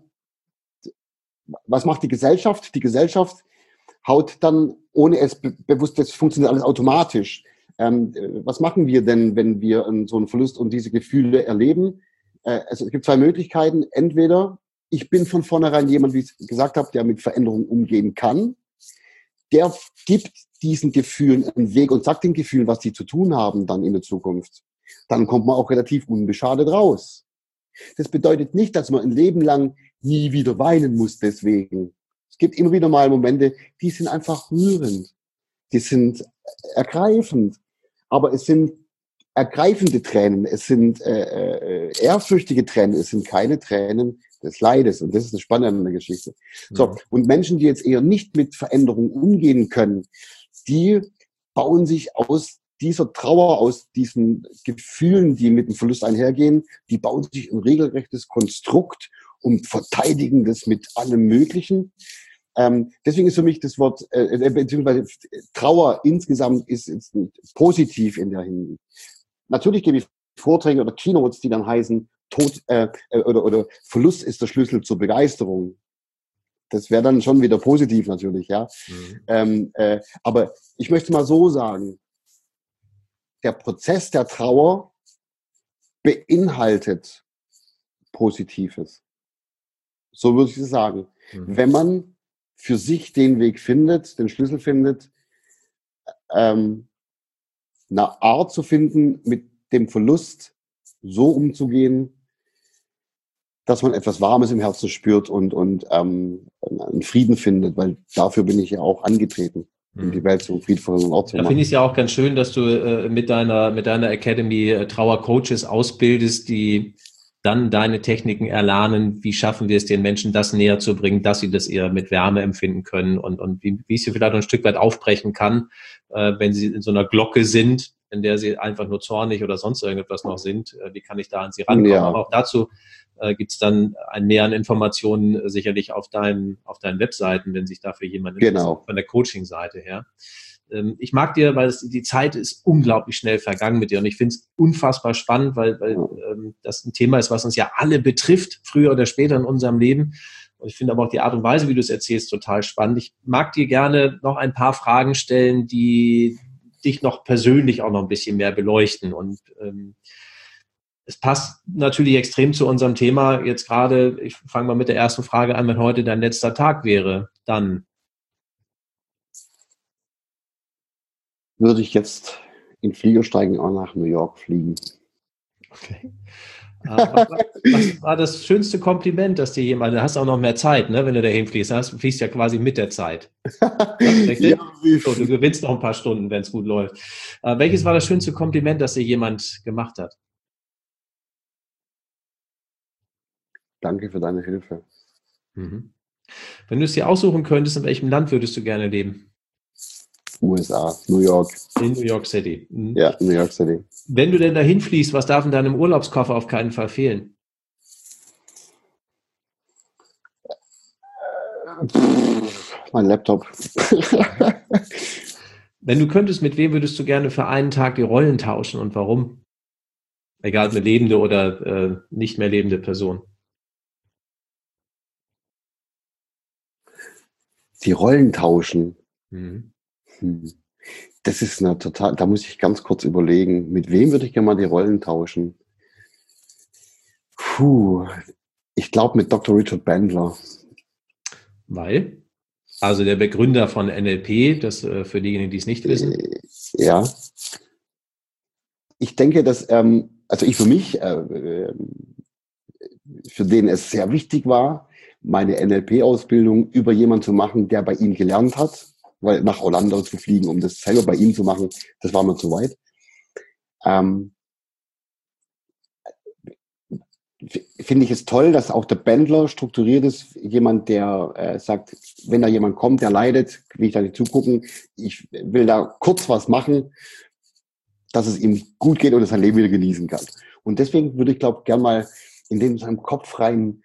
was macht die Gesellschaft? Die Gesellschaft haut dann, ohne es bewusst, das funktioniert alles automatisch. Was machen wir denn, wenn wir so einen Verlust und diese Gefühle erleben? Also es gibt zwei Möglichkeiten. Entweder ich bin von vornherein jemand, wie ich gesagt habe, der mit Veränderungen umgehen kann. Der gibt diesen Gefühlen einen Weg und sagt den Gefühlen, was die zu tun haben dann in der Zukunft. Dann kommt man auch relativ unbeschadet raus. Das bedeutet nicht, dass man ein Leben lang nie wieder weinen muss deswegen. Es gibt immer wieder mal Momente, die sind einfach rührend. Die sind ergreifend. Aber es sind ergreifende Tränen. Es sind ehrfürchtige Tränen. Es sind keine Tränen des Leides. Und das ist das Spannende an der Geschichte. So. Und Menschen, die jetzt eher nicht mit Veränderung umgehen können, die bauen sich aus dieser Trauer, aus diesen Gefühlen, die mit dem Verlust einhergehen, die bauen sich ein regelrechtes Konstrukt und verteidigen das mit allem Möglichen. Deswegen ist für mich das Wort, beziehungsweise Trauer insgesamt ist positiv in der Hinsicht. Natürlich gebe ich Vorträge oder Keynotes, die dann heißen, Tod oder Verlust ist der Schlüssel zur Begeisterung. Das wäre dann schon wieder positiv natürlich, ja. Aber ich möchte mal so sagen, der Prozess der Trauer beinhaltet Positives. So würde ich es sagen. Wenn man für sich den Weg findet, den Schlüssel findet, eine Art zu finden, mit dem Verlust so umzugehen, dass man etwas Warmes im Herzen spürt und einen Frieden findet, weil dafür bin ich ja auch angetreten, um die Welt zu friedvollen Ort zu machen. Da finde ich es ja auch ganz schön, dass du mit deiner Academy Trauercoaches ausbildest, die dann deine Techniken erlernen, wie schaffen wir es den Menschen, das näher zu bringen, dass sie das eher mit Wärme empfinden können und wie ich sie vielleicht ein Stück weit aufbrechen kann, wenn sie in so einer Glocke sind, in der sie einfach nur zornig oder sonst irgendetwas noch sind. Wie kann ich da an sie rankommen? Ja. Aber auch dazu gibt es dann einen näheren Informationen sicherlich auf deinen Webseiten, wenn sich dafür jemand interessiert, von der Coaching-Seite her. Ich mag dir, weil die Zeit ist unglaublich schnell vergangen mit dir und ich finde es unfassbar spannend, weil das ein Thema ist, was uns ja alle betrifft, früher oder später in unserem Leben. Und ich finde aber auch die Art und Weise, wie du es erzählst, total spannend. Ich mag dir gerne noch ein paar Fragen stellen, die dich noch persönlich auch noch ein bisschen mehr beleuchten. Und es passt natürlich extrem zu unserem Thema. Jetzt gerade, ich fange mal mit der ersten Frage an, wenn heute dein letzter Tag wäre, dann würde ich jetzt in den Flieger steigen und nach New York fliegen. Okay. Was war das schönste Kompliment, das dir jemand, du hast auch noch mehr Zeit, ne, wenn du dahin fliegst, du fliegst ja quasi mit der Zeit. Ja, so, du gewinnst noch ein paar Stunden, wenn es gut läuft. Welches war das schönste Kompliment, das dir jemand gemacht hat? Danke für deine Hilfe. Mhm. Wenn du es dir aussuchen könntest, in welchem Land würdest du gerne leben? USA, New York. In New York City. Mhm. Ja, New York City. Wenn du denn dahin fliegst, was darf in deinem Urlaubskoffer auf keinen Fall fehlen? Mein Laptop. Wenn du könntest, mit wem würdest du gerne für einen Tag die Rollen tauschen und warum? Egal, eine lebende oder nicht mehr lebende Person. Die Rollen tauschen. Mhm. Das ist da muss ich ganz kurz überlegen, mit wem würde ich gerne mal die Rollen tauschen? Ich glaube mit Dr. Richard Bandler. Weil? Also der Begründer von NLP, das für diejenigen, die es nicht wissen. Ja. Ich denke, dass, also ich für mich, für den es sehr wichtig war, meine NLP-Ausbildung über jemanden zu machen, der bei ihm gelernt hat, weil nach Orlando zu fliegen, um das selber bei ihm zu machen, das war mir zu weit. Finde ich es toll, dass auch der Bandler strukturiert ist, jemand, der sagt, wenn da jemand kommt, der leidet, will ich da nicht zugucken, ich will da kurz was machen, dass es ihm gut geht und er sein Leben wieder genießen kann. Und deswegen würde ich, glaube ich, gern mal in seinem Kopf rein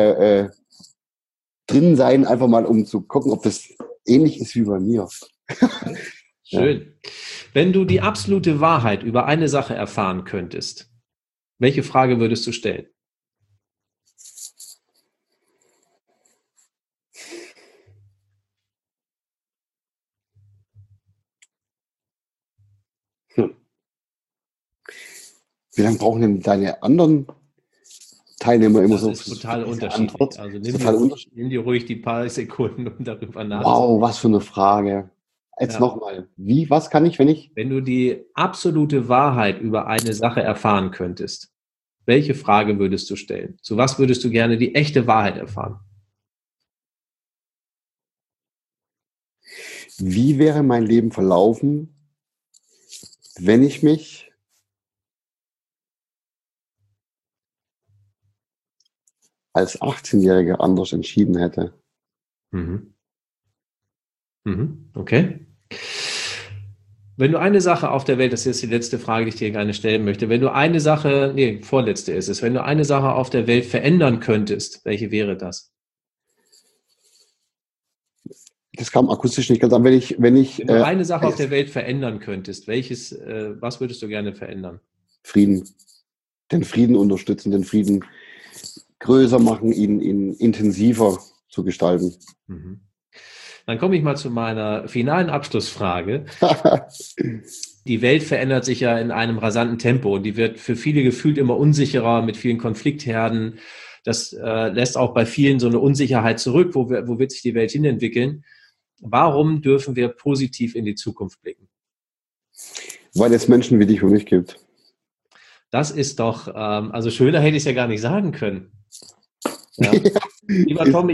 drin sein, einfach mal um zu gucken, ob das ähnlich ist wie bei mir. Schön. Ja. Wenn du die absolute Wahrheit über eine Sache erfahren könntest, welche Frage würdest du stellen? Wie lange brauchen denn deine anderen Teilnehmer immer so? Das ist total unterschiedlich. Antwort? Also nimm dir ruhig die paar Sekunden, um darüber nachzudenken. Wow, was für eine Frage. Jetzt nochmal. Was kann ich, wenn ich... Wenn du die absolute Wahrheit über eine Sache erfahren könntest, welche Frage würdest du stellen? Zu was würdest du gerne die echte Wahrheit erfahren? Wie wäre mein Leben verlaufen, wenn ich mich als 18-Jähriger anders entschieden hätte? Okay. Wenn du eine Sache auf der Welt, das ist jetzt die letzte Frage, die ich dir gerne stellen möchte, wenn du eine Sache, vorletzte ist es, wenn du eine Sache auf der Welt verändern könntest, welche wäre das? Das kam akustisch nicht ganz an. Wenn du eine Sache auf der Welt verändern könntest, was würdest du gerne verändern? Frieden. Den Frieden unterstützen, den Frieden größer machen, ihn intensiver zu gestalten. Dann komme ich mal zu meiner finalen Abschlussfrage. Die Welt verändert sich ja in einem rasanten Tempo und die wird für viele gefühlt immer unsicherer mit vielen Konfliktherden. Das lässt auch bei vielen so eine Unsicherheit zurück. Wo wird sich die Welt hinentwickeln? Warum dürfen wir positiv in die Zukunft blicken? Weil es Menschen wie dich und mich gibt. Das ist doch, also schöner hätte ich es ja gar nicht sagen können. Ja. Lieber Tom,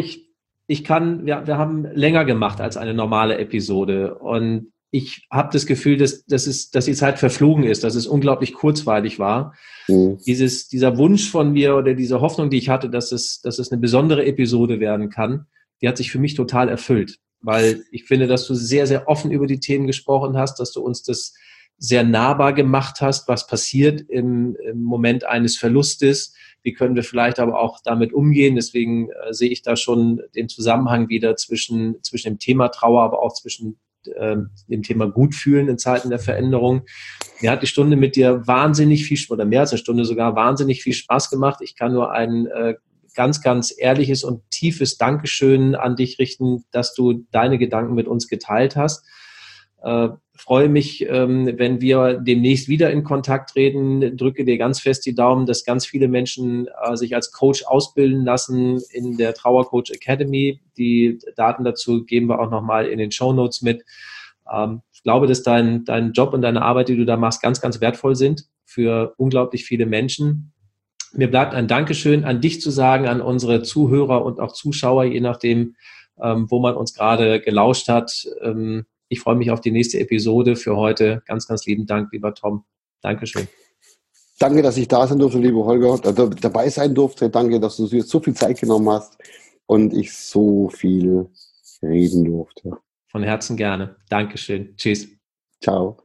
wir haben länger gemacht als eine normale Episode und ich habe das Gefühl, dass die Zeit verflogen ist, dass es unglaublich kurzweilig war. Dieser Wunsch von mir oder diese Hoffnung, die ich hatte, dass es eine besondere Episode werden kann, die hat sich für mich total erfüllt, weil ich finde, dass du sehr, sehr offen über die Themen gesprochen hast, dass du uns das sehr nahbar gemacht hast, was passiert im Moment eines Verlustes. Wie können wir vielleicht aber auch damit umgehen? Deswegen sehe ich da schon den Zusammenhang wieder zwischen dem Thema Trauer, aber auch zwischen dem Thema Gutfühlen in Zeiten der Veränderung. Mir hat die Stunde mit dir wahnsinnig viel, oder mehr als eine Stunde sogar, wahnsinnig viel Spaß gemacht. Ich kann nur ein ganz, ganz ehrliches und tiefes Dankeschön an dich richten, dass du deine Gedanken mit uns geteilt hast. Freue mich, wenn wir demnächst wieder in Kontakt treten. Drücke dir ganz fest die Daumen, dass ganz viele Menschen sich als Coach ausbilden lassen in der Trauercoach Academy. Die Daten dazu geben wir auch nochmal in den Shownotes mit. Ich glaube, dass dein Job und deine Arbeit, die du da machst, ganz, ganz wertvoll sind für unglaublich viele Menschen. Mir bleibt ein Dankeschön an dich zu sagen, an unsere Zuhörer und auch Zuschauer, je nachdem, wo man uns gerade gelauscht hat. Ich freue mich auf die nächste Episode. Für heute ganz, ganz lieben Dank, lieber Tom. Dankeschön. Danke, dass ich da sein durfte, lieber Holger, dabei sein durfte. Danke, dass du dir so viel Zeit genommen hast und ich so viel reden durfte. Von Herzen gerne. Dankeschön. Tschüss. Ciao.